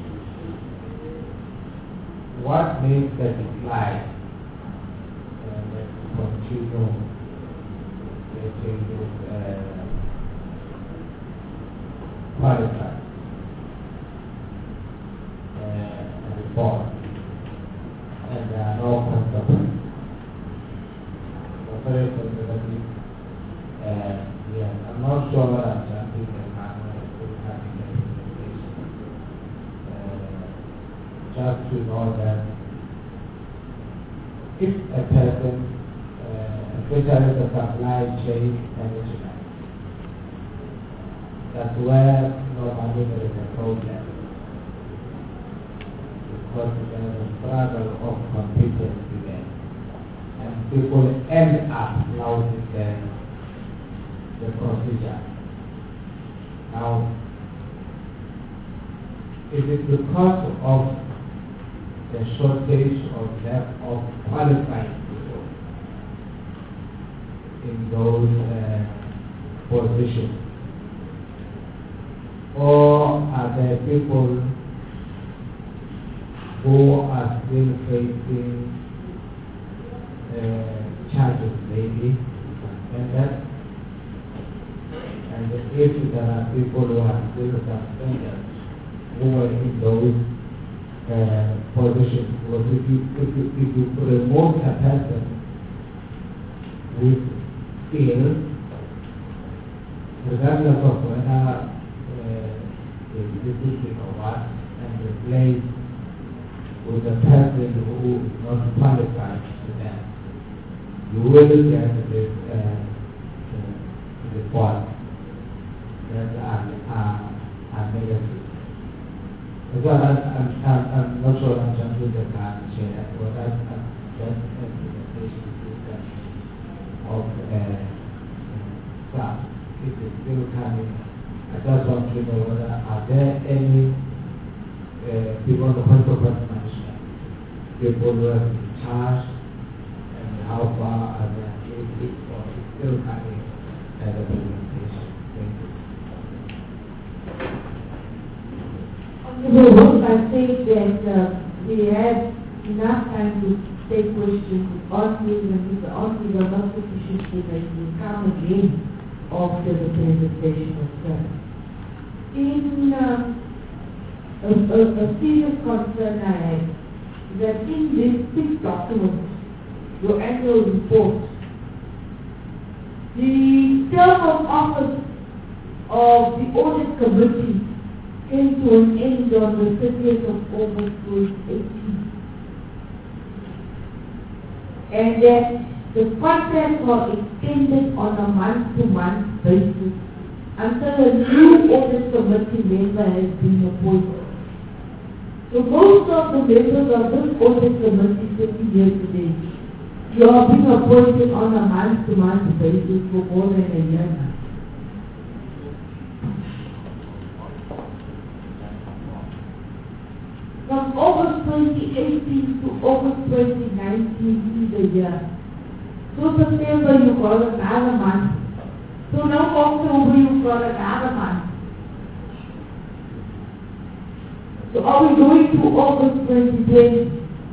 [SPEAKER 8] what makes the decline and uh, continue getting this uh, qualified uh, report, and there are no consequences. So very conservative. Uh, yes, I'm not sure what I'm jumping the manual is having a presentation. Uh, just to know that if a person, uh, especially the supply chain management, that's where normally there is a problem. Because there is a struggle of competency there. And people end up flouting the, the procedure. Now, is it because of the shortage of depth of qualified people in those uh, positions? Or are there people who are still facing uh, charges, maybe, suspended? And if there are people who are still suspended, over in those uh, positions. Because if you, if you, if you promote a person with skill, regardless of whether uh, they discipline or what, and replace with a person who is not qualified to that, you will get this uh, uh, report that are, are, are negative. So I'm, I'm, I'm, I'm not sure I'm trying to get that share that, but that's just implementation system of uh, staff. It is still coming. I just want to know whether are there any uh, people on the point of management, people who have been charged, and how far are they engaged, or is still coming as a implementation? Thank you.
[SPEAKER 2] Honorable, I think that uh, we have enough time to take questions with Oscar, and if the Oscar are not sufficient, then we will come again after the presentation of that. In um, a, a, a serious concern I have is that in this big document, your annual report, the term of office of the audit committee came to an end on the thirtieth of August twenty eighteen. And that the contracts were extended on a month-to-month basis until a new audit committee member has been appointed. So most of the members of this audit committee sitting here today, you are being appointed on a month-to-month basis for more than a year now. From August twenty eighteen to August twenty nineteen is a year. So September you got another month. So now October you got another month. So are we going to August twenty twenty?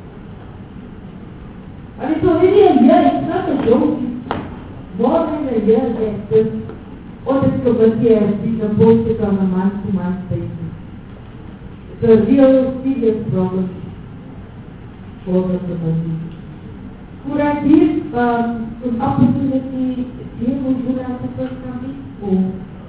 [SPEAKER 2] And it's already a year, it's not a joke. It's more than a year that this audit committee has been appointed on a month-to-month basis. It's a real serious problem for the committee. Could I give um, an opportunity, Jim, would you like to first come in? Or?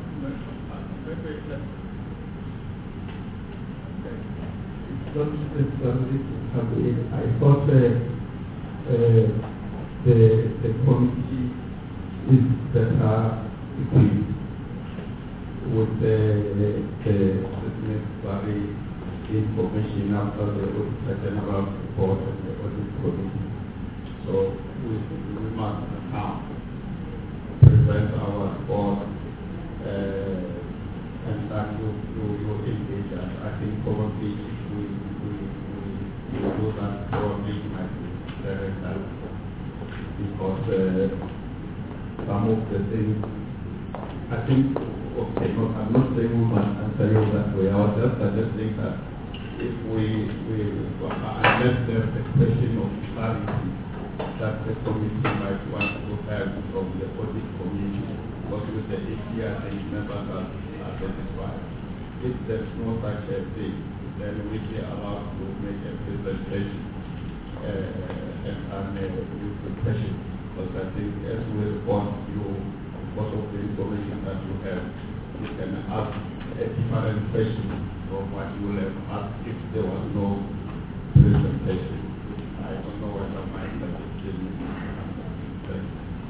[SPEAKER 10] I thought uh, uh, the, the committee is that are equipped with the, the, the necessary information after the Auditor General report and the audit committee. So we, we must now present our report uh, and that you, you, you engage us. I think probably we, we, we, we do that probably might be very helpful because uh, some of the things I think, okay, no, I'm not saying we must answer you that way. I was just suggesting that if we, we unless there's a question of clarity that the committee might want to have from the audit committee, because with the A C R, the members are, are satisfied. If there's no such a thing, then we be allowed to make a presentation uh, and, and uh, with the question, because I think as we respond to you, because of the information that you have, you can ask a different question from what you will have asked if there was no presentation. I don't know whether my interpretation is correct.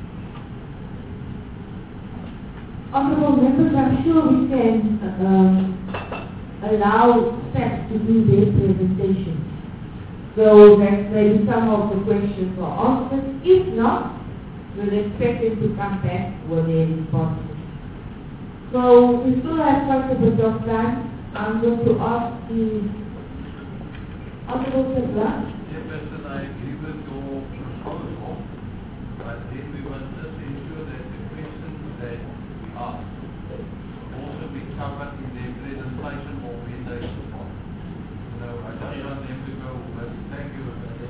[SPEAKER 2] Honorable members, I'm sure we can um, allow staff to do their presentation. So that maybe some of the questions are answered. If not, we'll expect them to come back with their responses. So we still have quite a bit of time. I'm going to ask the Honorable Sabla.
[SPEAKER 5] Chairperson, I agree with your proposal, but then we must just ensure that the questions that we ask also be covered in their presentation or when they respond. So I just want them to go, but thank you.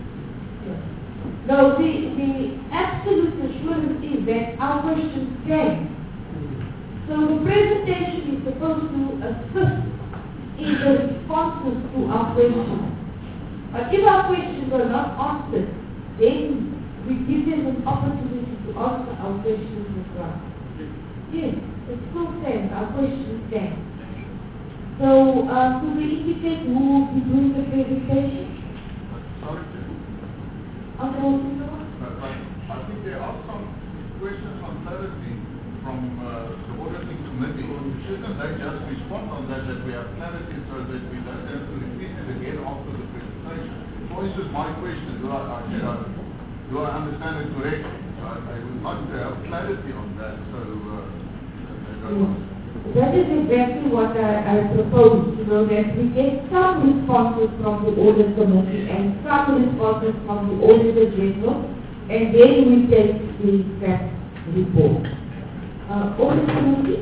[SPEAKER 2] No, the, the absolute assurance is that our questions came. So the presentation is supposed to assist in the responses to our questions. But if our questions are not answered, then we give them an opportunity to answer our questions as well. Yes, it still stands, our questions stand. So, uh, could we indicate who will be doing the verification?
[SPEAKER 6] Sorry,
[SPEAKER 2] Uncle
[SPEAKER 6] but I think there are some questions on clarity from uh, the auditing committee. Shouldn't they just respond on that, that we have clarity so that we don't have to repeat it again after the presentation? For instance, my question, do I, I, said I, do I understand it correctly? I, I would like to have clarity on that, so uh, they don't
[SPEAKER 2] Mm. That is exactly what I, I propose, you know, that we get some responses from the audit committee and some responses from the auditor general, and then we take the exact report. Uh, audit committee?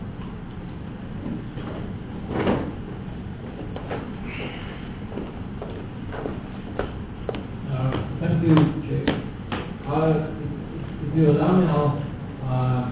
[SPEAKER 8] Uh, thank you, Chair. Uh, if, if you allow me, I'll, uh,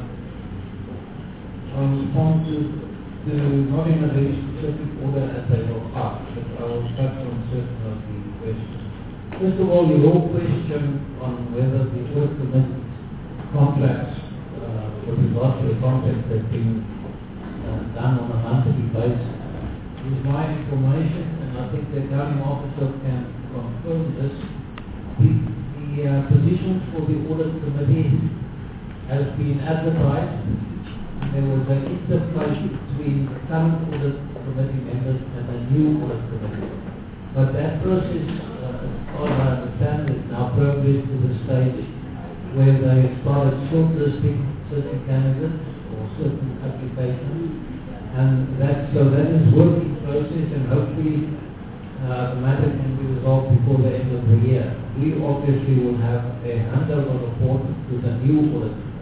[SPEAKER 8] I'll respond to, to not in a very specific order as they were asked, but I will touch on certain of the questions. First of all, your question on whether the audit committee's contracts, uh, with regard to the contracts that have been uh, done on a monthly basis, is my information, and I think the accounting officer can confirm this. The, the uh, positions for the audit committee has been advertised. There was an interplay between the current audit committee members and the new audit committee. But that process, uh, as far as I understand, is now progressed to the stage where they started shortlisting certain candidates or certain applications. And that, so that is working process, and hopefully uh, the matter can be resolved before the end of the year. We obviously will have a handover report to the new audit committee.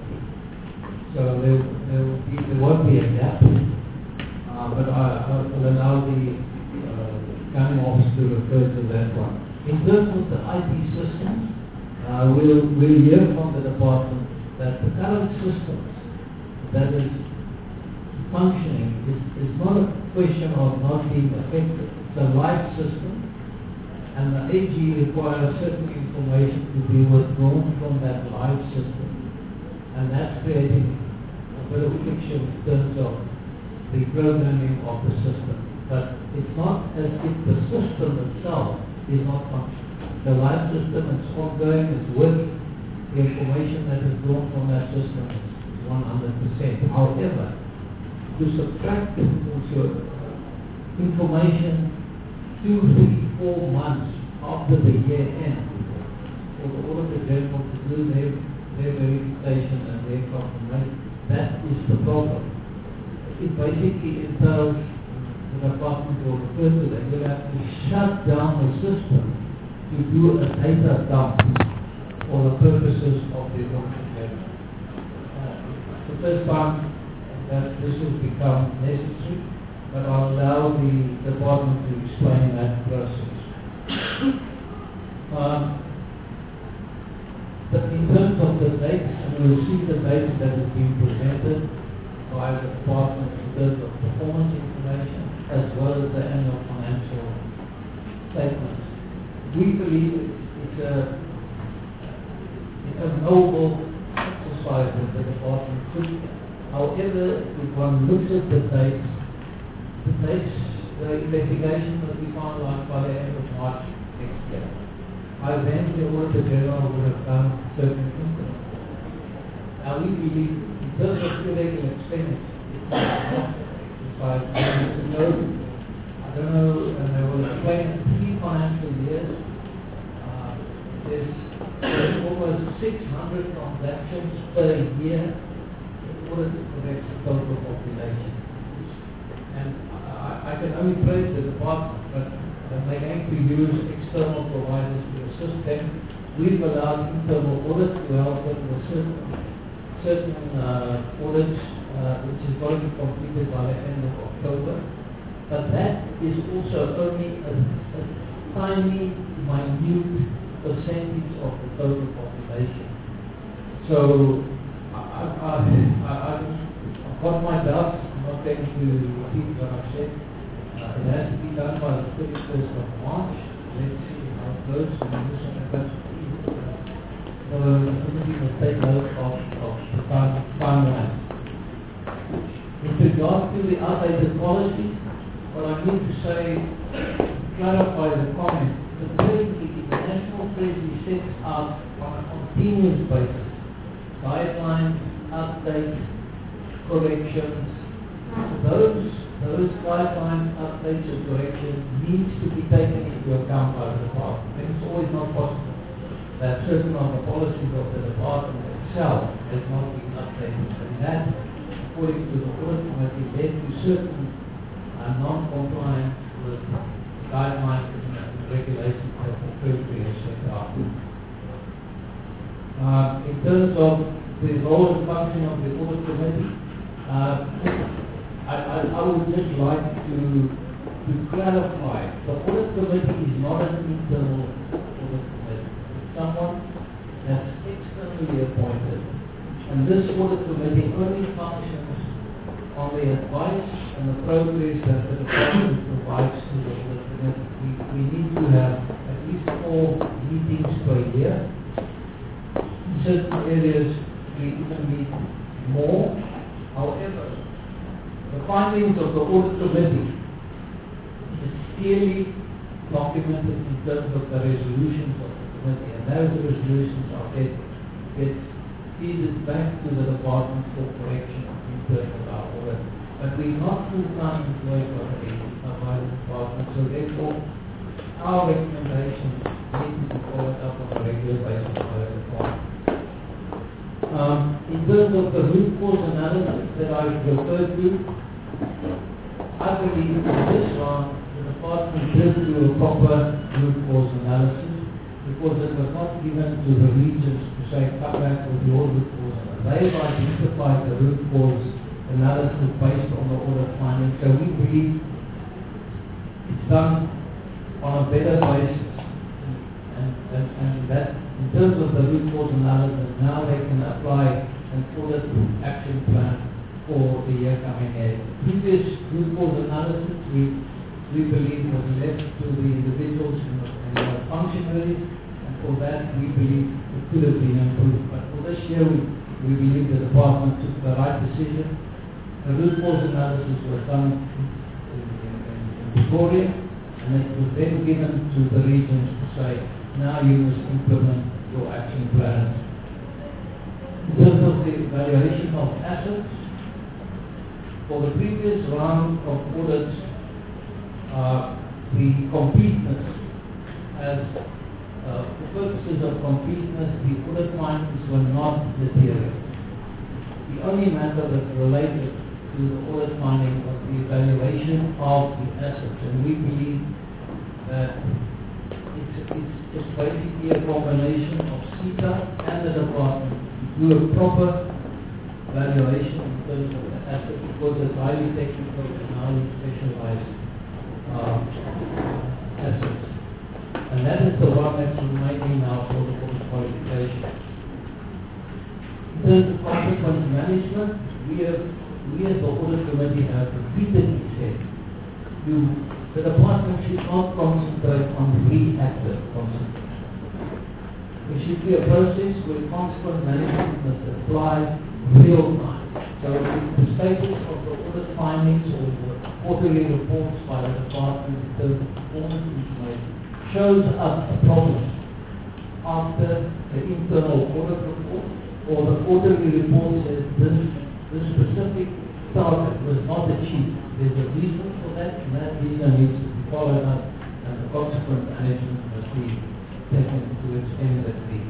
[SPEAKER 8] So there, there, will be, there won't be a gap, uh, but I, I will allow the uh, accounting office to refer to that one. In terms of the I T systems, uh, we'll, we'll hear from the department that the current systems that is functioning is, is not a question of not being affected. It's a live system, and the A G requires certain information to be withdrawn from that live system. And that's creating a bit of friction in terms of the programming of the system. But it's not as if the system itself is not functioning. The live system is ongoing, it's working. The information that is drawn from that system is one hundred percent. However, to subtract also information two, three, four months after the year end for the auditor general to do their their verification and their confirmation, that is the problem. It basically entails the department will refer to that. You'll have to shut down the system to do a data dump for the purposes of the audit. Uh, the first time that this will become necessary, but I'll allow the department to explain that process. Um, But in terms of the dates, and we'll see the dates that have been presented by the department in terms of performance information as well as the annual financial statements. We believe it's a, it's a noble exercise that the department took. However, if one looks at the dates, the dates, the investigation will be finalized by the end of March next year. By then, the Auditor General would have done certain increments. Now, we believe, in terms of irregular expenditure, it's not exercise. To know, I don't know, and I will explain in three financial years, uh, there's, there's almost six hundred transactions per year in order to correct the total population. And I, I can only praise the department, but and they're going to use external providers to assist them. We've allowed internal audit to help them with certain, certain uh, audits, uh, which is going to be completed by the end of October. But that is also only a, a tiny, minute percentage of the total population. So I, I, I, I, I've got my doubts. I'm not going to repeat what I've said. Uh, it has to be done by the thirty-first of March. Let's see how it goes. And this one, but, uh, so the committee will take note of, of the time, timeline. With regard to the outdated policies, what I need to say, clarify the comment. The Treasury, the National Treasury sets out on a continuous basis guidelines, updates, corrections. Those those guidelines, updates, and corrections needs to be taken into account by the department. And it's always not possible that certain of the policies of the department itself has not been updated. And that, according to the audit committee, led to certain uh, non-compliance with guidelines and regulations that the Treasury has set out. Uh, in terms of the role and function of the audit committee, uh, I, I, I would just like to, to clarify, the audit committee is not an internal audit committee. It's someone that's externally appointed. And this audit committee only functions on the advice and the progress that the department provides to the audit committee. We, we need to have at least four meetings per year. In certain areas, we even need more. However, the findings of the audit committee is clearly documented in terms of the resolutions of the committee, and those resolutions are get, get feeded back to the department for correction in terms of our audit. But we're not full-time employed by the, by the department, so therefore our recommendations need to be followed up on a regular basis by the department. Um, in terms of the root cause analysis that I referred to, I believe in this round the department did do a proper root cause analysis because it was not given to the regions to say come back with your root cause analysis. They have identified the root cause analysis based on the audit findings, so we believe it's done on a better basis, and, and, and that in terms of the root cause analysis, now they can apply an audit action plan for the year coming ahead. Previous root cause analysis, we, we believe was left to the individuals and the, and the functionaries, and for that we believe it could have been improved. But for this year, we, we believe the department took the right decision. The root cause analysis was done in, in, in, in Victoria, and it was then given to the regions to say, now you must implement your action plans. In terms of the evaluation of assets, for the previous round of audits, uh, the completeness, as uh, for purposes of completeness, the audit findings were not material. The only matter that related to the audit finding was the evaluation of the assets, and we believe that it's, it's, it's basically a combination of CETA and the department to do a proper valuation in terms of the asset because it's highly technical and highly specialized uh, assets. And that is the one that's remaining now for the audit qualification. In terms of consequence management, we have we as the audit committee have repeatedly said you the department should not concentrate on reactive concentration. It should be a process where consequence management must apply real time. So if the status of the audit findings or the quarterly reports by the department in terms of performance information shows up a problem after the internal audit report or the quarterly report says this, this specific target was not achieved. There's a reason for that, and that reason needs to be followed up, and the consequence management must be taken to its end at the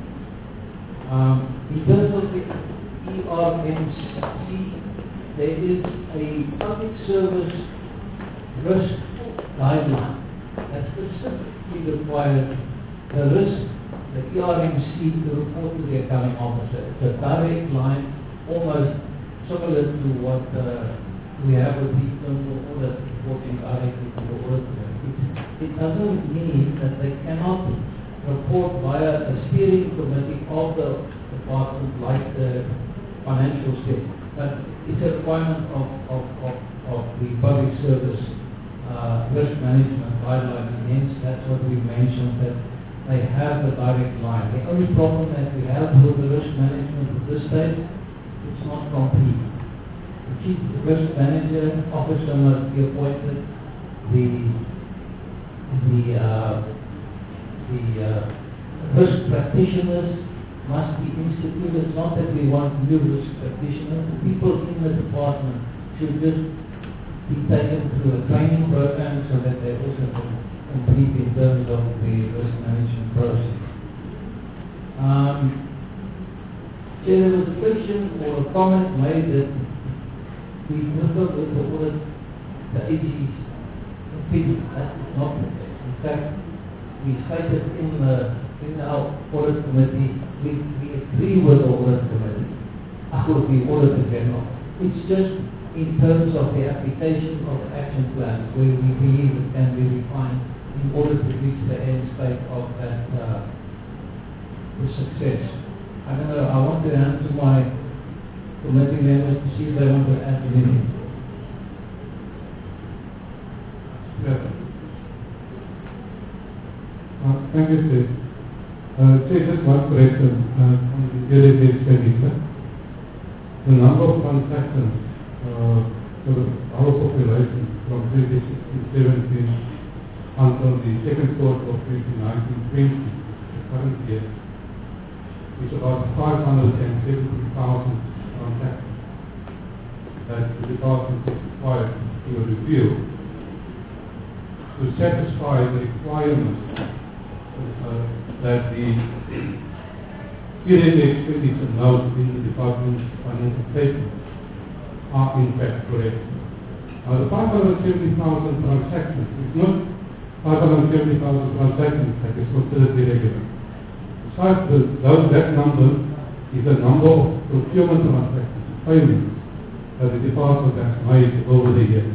[SPEAKER 8] um, in terms of the E R M C, there is a public service risk guideline that specifically requires the risk, the E R M C, to report to the accounting officer. It's a direct line, almost similar to what uh, we have with the internal audit reporting directly to the audit committee. It doesn't mean that they cannot report via a steering committee of the department like the financial statement. But it's a requirement of, of, of, of the public service uh, risk management guidelines, and hence that's what we mentioned, that they have the direct line. The only problem that we have with the risk management at this stage, it's not complete. The chief risk manager officer must be appointed. The the uh, the uh, risk practitioners must be instituted. It's not that we want new risk practitioners. The people in the department should just be taken through a training program so that they also can complete in terms of the risk management process. Um, so there was a question or a comment made that we differ with the audit, the A G's opinion. That is not the case. In fact, we cited in the in our audit committee, we, we agree with the audit committee, with the auditor general. It's just in terms of the application of the action plans where we believe it can be refined in order to reach the end state of that uh, the success. I don't know, I want to hand to my committee members to see if they want to add anything.
[SPEAKER 10] Yes. Uh, thank you, Steve. Uh, say just one correction uh, on the yearly expenditure. The number of transactions uh, for the, our population from twenty sixteen seventeen until the second quarter of twenty nineteen twenty, the current year, is about five hundred seventy thousand transactions that the department is required to review to satisfy the requirements uh, that the yearly expenditure notes in the department's financial statements are in fact correct. Now the five hundred seventy thousand transactions is not five hundred seventy thousand transactions that is considered irregular. Besides the, those, that number is the number of procurement transactions, payments that the department has made over the years.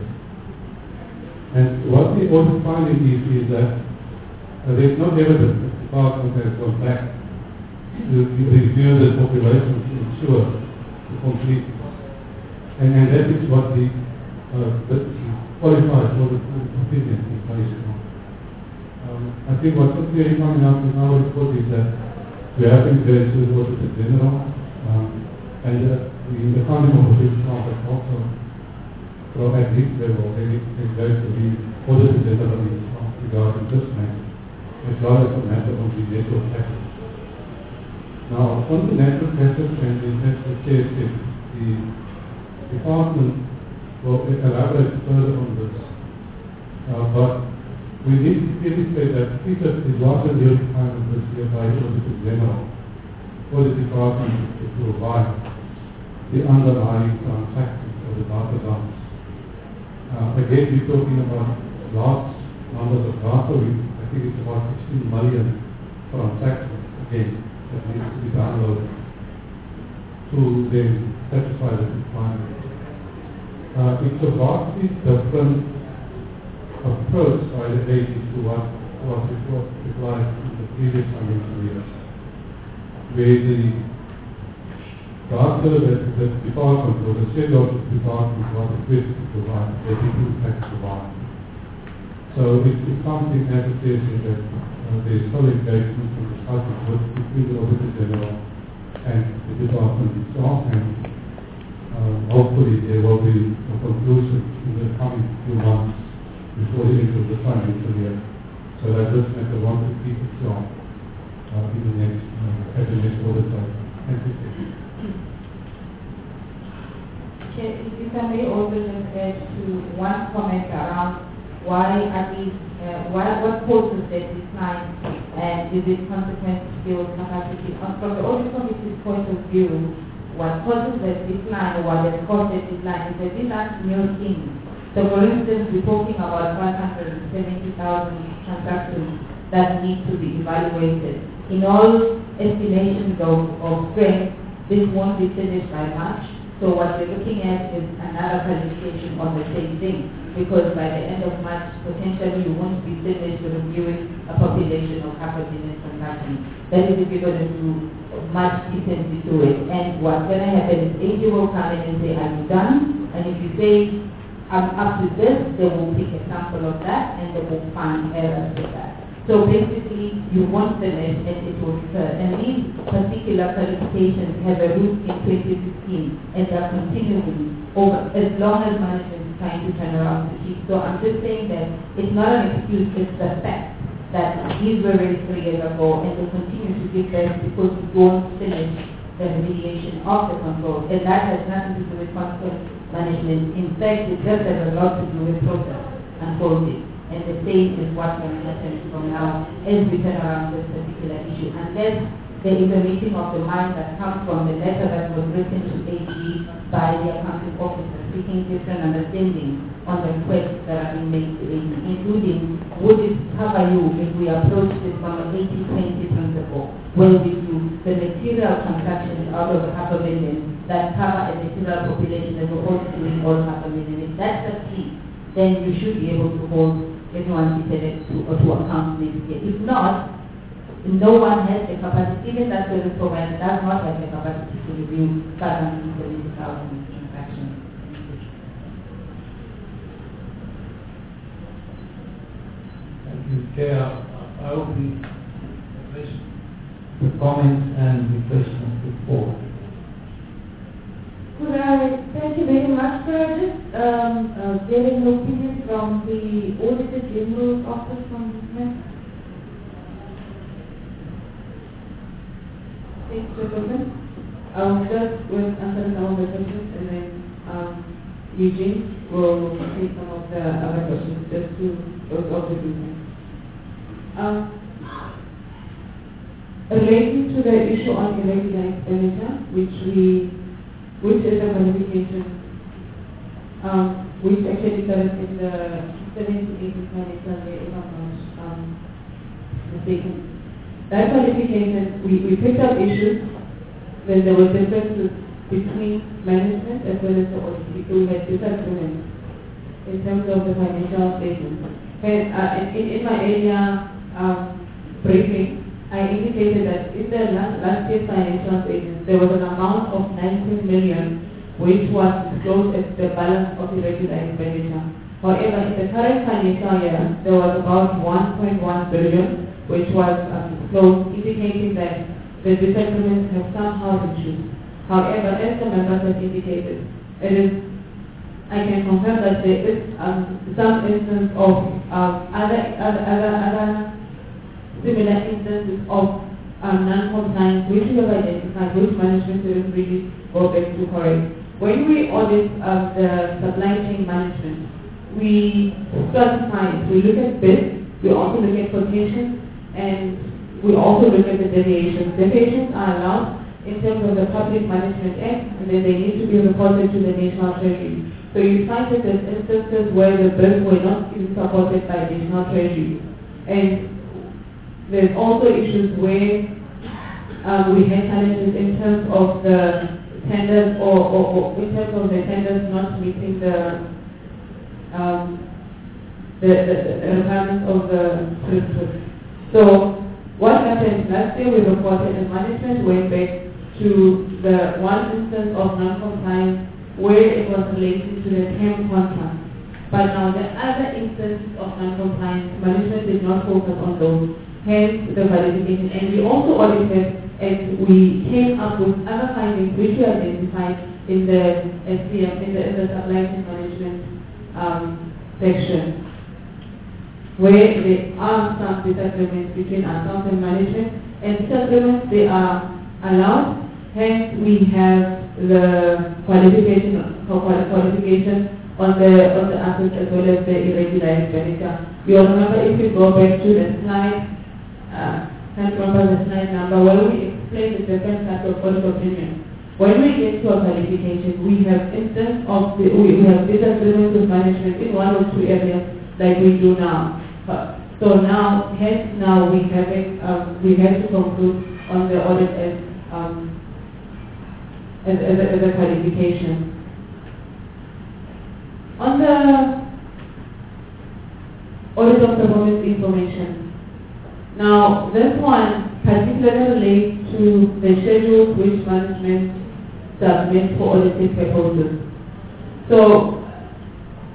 [SPEAKER 10] And what the audit finding is, is that uh, there is no evidence that the department has gone back to review the population to ensure the complete. And, and that is what the, uh, the qualified audit opinion is based on. Um, I think what's clearly coming out in our report is that we have engaged with the Auditor General, um, and uh, the, the funding of the Council has also, so at this level, they engaged with the Auditor General regarding this matter, as well as the matter of the natural hazards. Now, on the natural hazards and the natural case, the department will elaborate further on this, uh, but we need to clearly say that because it was a real requirement this year by the Auditor General for the department to provide the underlying transactions of the data dumps. Uh, again, we're talking about large numbers of data. We, I think it's about sixteen million transactions again that needs to be downloaded to then satisfy the requirement. Uh, it's a vastly different approach by the agency to what was applied in the previous financial years, where the data that the department or the state of the department was equipped to provide, they did in fact provide. So it, it's something as it is that uh, there is full engagement and discussion with between the Auditor General and the department itself, and uh, hopefully there will be a conclusion in the coming few months before the end of the financial year, so that this matter won't repeat itself uh, in the next, uh, at the next audit cycle. Thank you.
[SPEAKER 2] Chair, if I may also just add to one comment around why at least, uh, why, what causes the decline, and is it consequent skills capacity? Uh, from the audit committee's point of view, what causes the decline, or what has caused the decline, is that these aren't new things. So for instance, we're talking about one hundred seventy thousand transactions that need to be evaluated. In all estimations of, of strength, this won't be finished by March. So what we're looking at is another qualification on the same thing, because by the end of March, potentially you won't be finished reviewing a population of half a million transactions. That is if you're going to do much intensity to it. And what's going to happen is A G will come in and say, are you done? And if you say,
[SPEAKER 11] um, up to this, they will take a sample of that and they will find errors with that. So basically, you won't finish and it will recur. And these particular qualifications have a root in twenty sixteen and they are continuing over as long as management is trying to turn around the key. So I'm just saying that it's not an excuse, it's the fact that these were raised three years ago and they continue to give them because we don't finish the remediation of the control. And that has nothing to do with control management. In fact, it just has a lot to do with process unfolding. And the same is what will happen from now as we turn around this particular issue. Unless there is a meeting of the mind that comes from the letter that was written to A G by the accounting officer seeking different understanding on the requests that are being made to A G, including would it cover you if we approach this from an eighty twenty principle, where we do the material transactions out of half a million that cover a material population as opposed to doing all half a million. If that's the key, then you should be able to hold everyone seated to, or to account next year. If not, no one has the capacity, even that service provider does not have the capacity to review five hundred seventy thousand transactions.
[SPEAKER 8] Thank you, Chair. I will be address the comments and the questions before.
[SPEAKER 2] Could I, thank you very much, sir. Just um, uh, get an opinion from the Auditor General's Office on this matter.
[SPEAKER 1] Thanks, Chairperson. I'll start with answering some of the questions and then um, Eugene will take some of the other questions just to those of the business. Um, relating to the issue on irregular expenditure, which we which is a qualification, um, which actually occurs in the seventy-eight financial year, if I'm not um, mistaken. That qualification, we, we picked up issues when there were differences between management as well as the audit. We had disagreements in terms of the financial statements. And uh, in, in my area um, briefing, I indicated that in the last, last year's financial statements, there was an amount of nineteen million which was disclosed as the balance of irregular expenditure. However, in the current financial year, there was about one point one billion which was um, disclosed, indicating that the disagreements have somehow reduced. However, as the members have indicated, it is, I can confirm that there is um, some instance of um, other, other, other, other similar instances of um, non-compliance, which we have identified, which management didn't really go back to correct. When we audit um, the supply chain management, we specify, we look at bids, we also look at quotations, and we also look at the deviations. Deviations are allowed in terms of the Public Management Act, and then they need to be reported to the National Treasury. So you find that there's instances where the bids were not even supported by National Treasury. And there's also issues where um, we had challenges in terms of the tenders or, or, or in terms of the tenders not meeting the um, the, the, the requirements of the principles. So what happened last year, we reported and management went back to the one instance of non-compliance where it was related to the term contract. But now the other instances of non-compliance, management did not focus on those. Hence the verification, and we also audited and we came up with other findings which we identified in the S C M, in the, in the supply chain management um, section, where there are some disagreements between ourselves and management, and disagreements they are allowed. Hence we have the qualification qualification on the on the assets as well as the irregular expenditure. You'll remember if you go back to the slide. Uh, can't remember the slide number, where we explain the different types of audit opinion. When we get to a qualification, we have instance of the, we, we have disagreements with management in one or two areas like we do now. Uh, so now, hence now we have it, um, we have to conclude on the audit as um, as, as, a, as a qualification. On the audit of performance information. Now, this one particularly relates to the schedules which management submits for auditing purposes. So,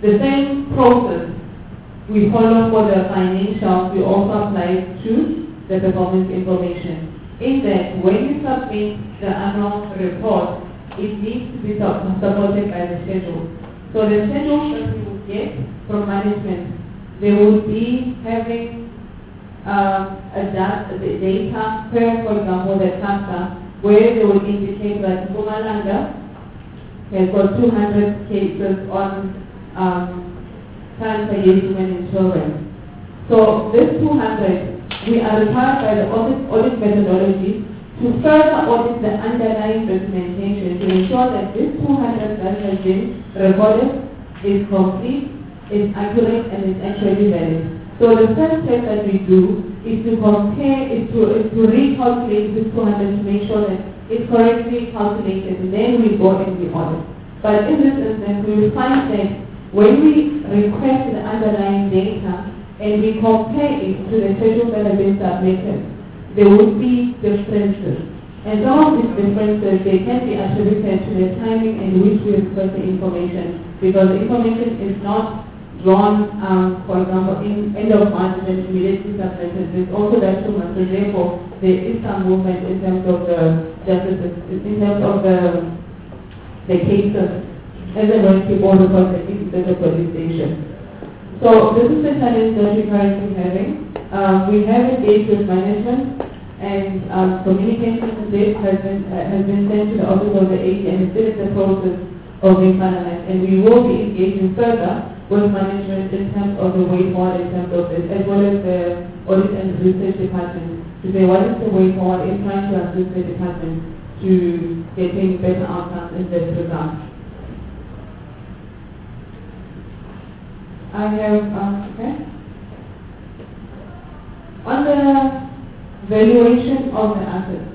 [SPEAKER 1] The same process we follow for the financials, we also apply to the performance information. In that, when you submit the annual report, it needs to be sup- supported by the schedule. So the schedule that we will get from management, they will be having um, a da- the data per, for example, the CASA, where they will indicate that Mpumalanga has got two hundred cases on um, cancer human insurance. So this two hundred, we are required by the audit, audit methodology to further audit the underlying documentation to ensure that this two hundred that has been recorded is complete, is accurate, and is actually valid. So the first step that we do is to compare, is to, is to recalculate this two hundred to make sure that it's correctly calculated, and then we go and we audit. But in this instance, we will find that when we request the underlying data and we compare it to the schedules that have been submitted, there will be differences. And some of these differences, they can be attributed to the timing in which we request the information, because the information is not drawn, um, for example, in end of March and then immediately submitted. There's also that two months, so therefore there is some movement in terms of the justice, in terms of the, the cases, as and when people report the cases at the police station. So this is the challenge that we're currently having. Um, we have engaged with management, and um, communication to this has been, uh, has been sent to the Office of the A G, and it's still in the process of being finalized. And we will be engaging further with management in terms of the way forward in terms of this, as well as the audit and research department, to say what is the way forward in trying to assist the department to getting better outcomes in this regard. I have, um, okay. On the valuation of the assets,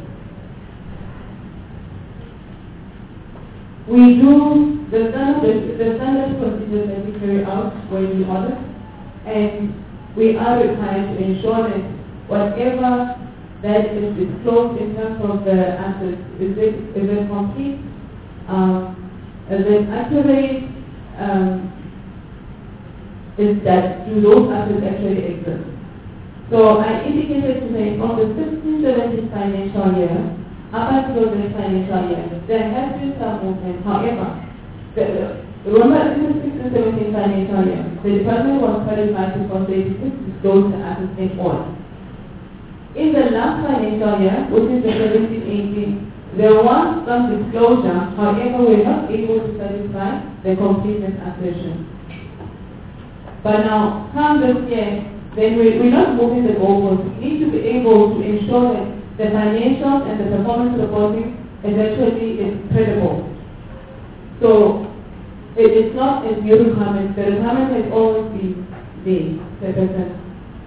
[SPEAKER 1] we do the standard, the standard procedures that we carry out when we audit, and we are required to ensure that whatever that is disclosed in terms of the assets, is it, is it complete, um, is it accurate, um, is that do those assets actually exist? So I indicated today from the sixteen seventeen financial year up until this financial year, there has been some movement. However, the, remember in the sixteen seventeen financial year, the department was qualified because they didn't disclose the assets in all. In the last financial year, which is the seventeen eighteen, there was some disclosure, however, we were not able to satisfy the completeness assertion. But now, come this year, then we, we're not moving the goalposts. We need to be able to ensure that the financials and the performance reporting is actually is credible. So it is not a new requirement. The requirement has always been the percent.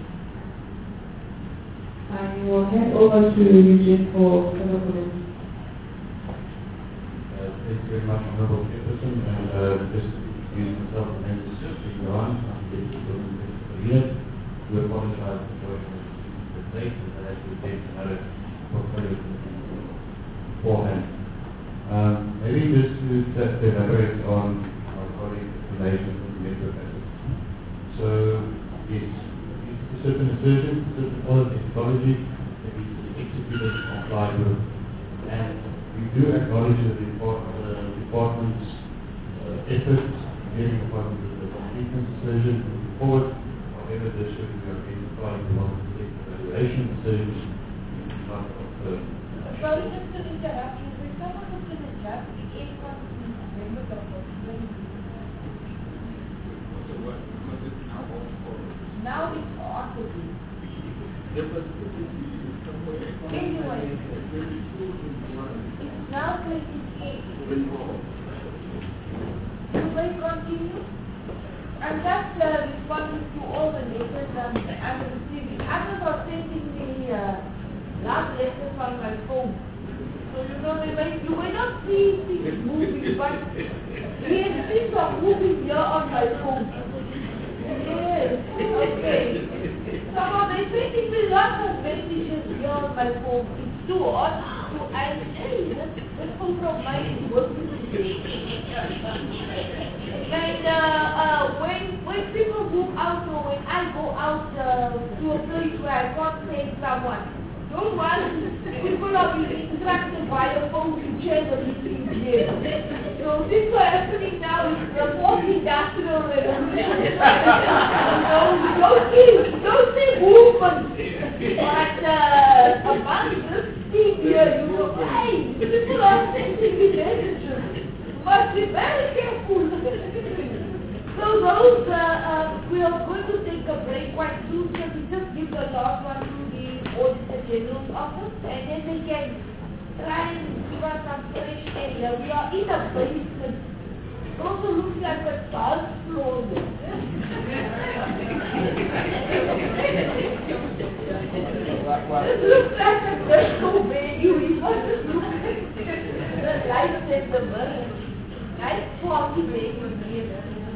[SPEAKER 1] I will hand over to Eugene for further comments.
[SPEAKER 5] Uh, thank you very much, Honorable Chairperson, and uh, just use myself and emphasis to go on. We apologize for the mistakes and actually take another portfolio beforehand. Um, maybe just to just elaborate on our colleague's explanation from the network assets. So it's, it's a certain assertion, a certain quality methodology that needs to be executed and complied with. And we do acknowledge the depart, uh, department's uh, efforts getting upon the completeness decision moving forward. However, this should be identified in one of the evaluation decisions in front of the...
[SPEAKER 2] Sorry, just to interrupt you. If someone was to interrupt, the eight companies members of the now it's ought to be. Anyway, it's now twenty-eight. You will continue? And that's uh, responding to all the letters um, I'm receiving. Others are sending me uh, last letters on my phone. So you know, they may, you may not see things moving, but yes, things are moving here on my phone. Yes, okay. Somehow they're sending me lots of messages here on my phone. It's too odd to I say, let's compromise working today. And uh, uh, by God save someone. Don't worry, people are being instructed by the phone to change the meeting here. So things are happening now is the fourth industrial revolution. So don't see, don't see movement. But uh, among this team here, you know, hey, people are sending me messages. Must be very careful. So those, uh, uh, we are going to take a break quite soon, so we just give the last one to the Auditor General's office, and then they can try and give us some fresh air. We are in a basement. It also looks like a dance floor there. It looks like a disco venue. We must just look at the lights and the birds. Nice party venue here.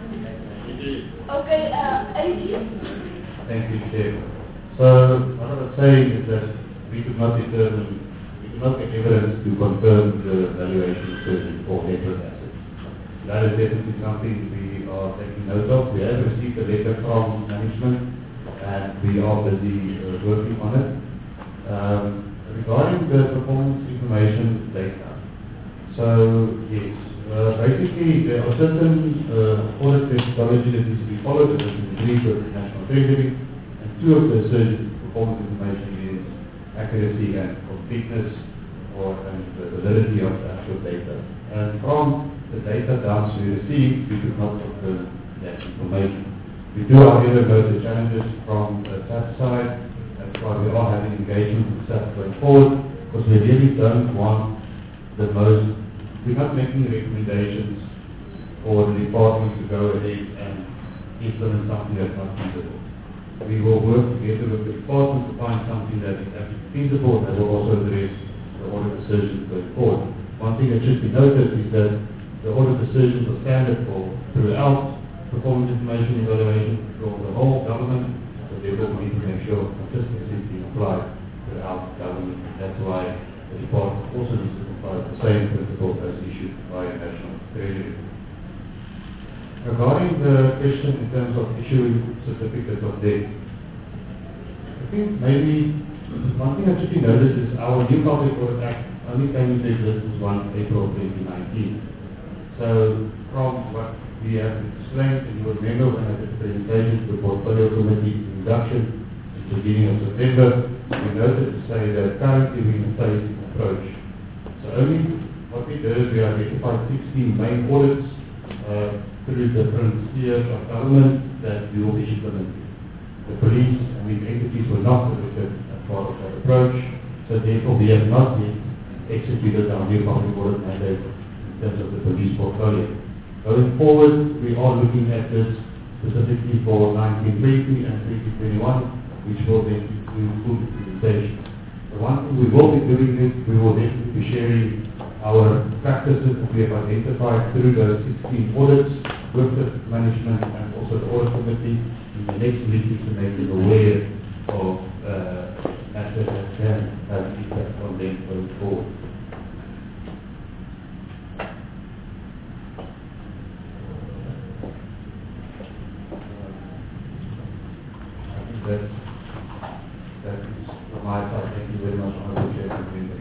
[SPEAKER 2] Okay, uh, Adrian?
[SPEAKER 5] Thank you, Chair. So, what I was saying is that we could not determine, we could not get evidence to confirm the valuation of certain or network assets. That is definitely something we are taking note of. We have received a letter from management and we are busy uh, working on it. Um, regarding the performance information data, so yes, uh, basically there are certain uh, audit methodology that needs to be followed, that is agreed with the National Treasury. Two of the surgeon's performance information is accuracy and completeness or and the validity of the actual data. And from the data dumps we received, we could not confirm that information. We do however know the challenges from the S A P side. That's why we are having engagement with S A P going forward, because we really don't want the most, we're not making recommendations for the department to go ahead and implement something that's not feasible. We will work together with the department to find something that is actually feasible and will also address the audit decisions going forward. One thing that should be noted is that the audit decisions are standard for throughout performance information evaluation for the whole government, so therefore we need to make sure consistency is being applied throughout government. That's why the department also needs to comply with the same principles as issued by the National Treasury. Regarding the question in terms of issuing certificates of debt, I think maybe one thing that should be noticed is our new Public Audit Act only came into existence on April twenty nineteen. So from what we have explained, and you will remember when I did the presentation to the Portfolio Committee induction at the beginning of September, we noted to say that currently we're in a phased approach. So only what we did is we identified sixteen main audits uh, through different spheres of government that we will be implementing. The police and these entities were not selected as part of that approach, so therefore we have not yet executed our new public audit mandate in terms of the police portfolio. Going forward, we are looking at this specifically for nineteen twenty and twenty twenty-one, which will then include full implementation. The one thing we will be doing is we will definitely be sharing our practices that we have identified through those sixteen audits with the management and also the audit committee in the next meeting to make them aware of uh, matters that can have an impact on them going forward. I think that's, that is from my side. Thank you very much, Honourable Chair.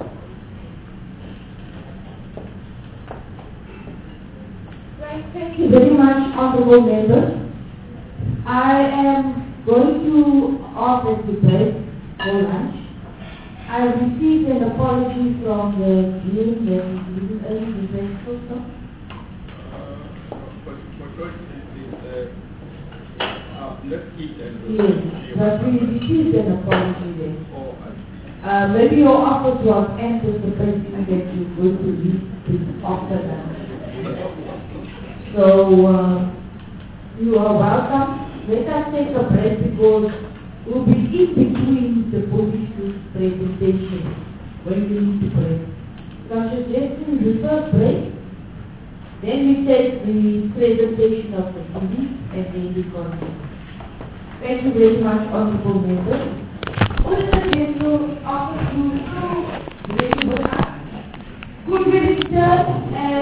[SPEAKER 2] Thank you very much, honorable members. I am going to offer the break for lunch. I received an apology from the Dean that he didn't early the break also.
[SPEAKER 7] But my question is, uh, uh, let's keep them.
[SPEAKER 2] Yes, but we received an apology then.
[SPEAKER 7] Oh, I see.
[SPEAKER 2] Uh, maybe your office was anticipating that you're going to leave this after lunch. So, uh, you are welcome. Let us take a break because we'll be in between the police's presentation when we need to break. So I'm suggesting the first break, then we take the presentation of the police and then we continue. Thank you very much, honorable members. Auditor General offers you very good, good minister and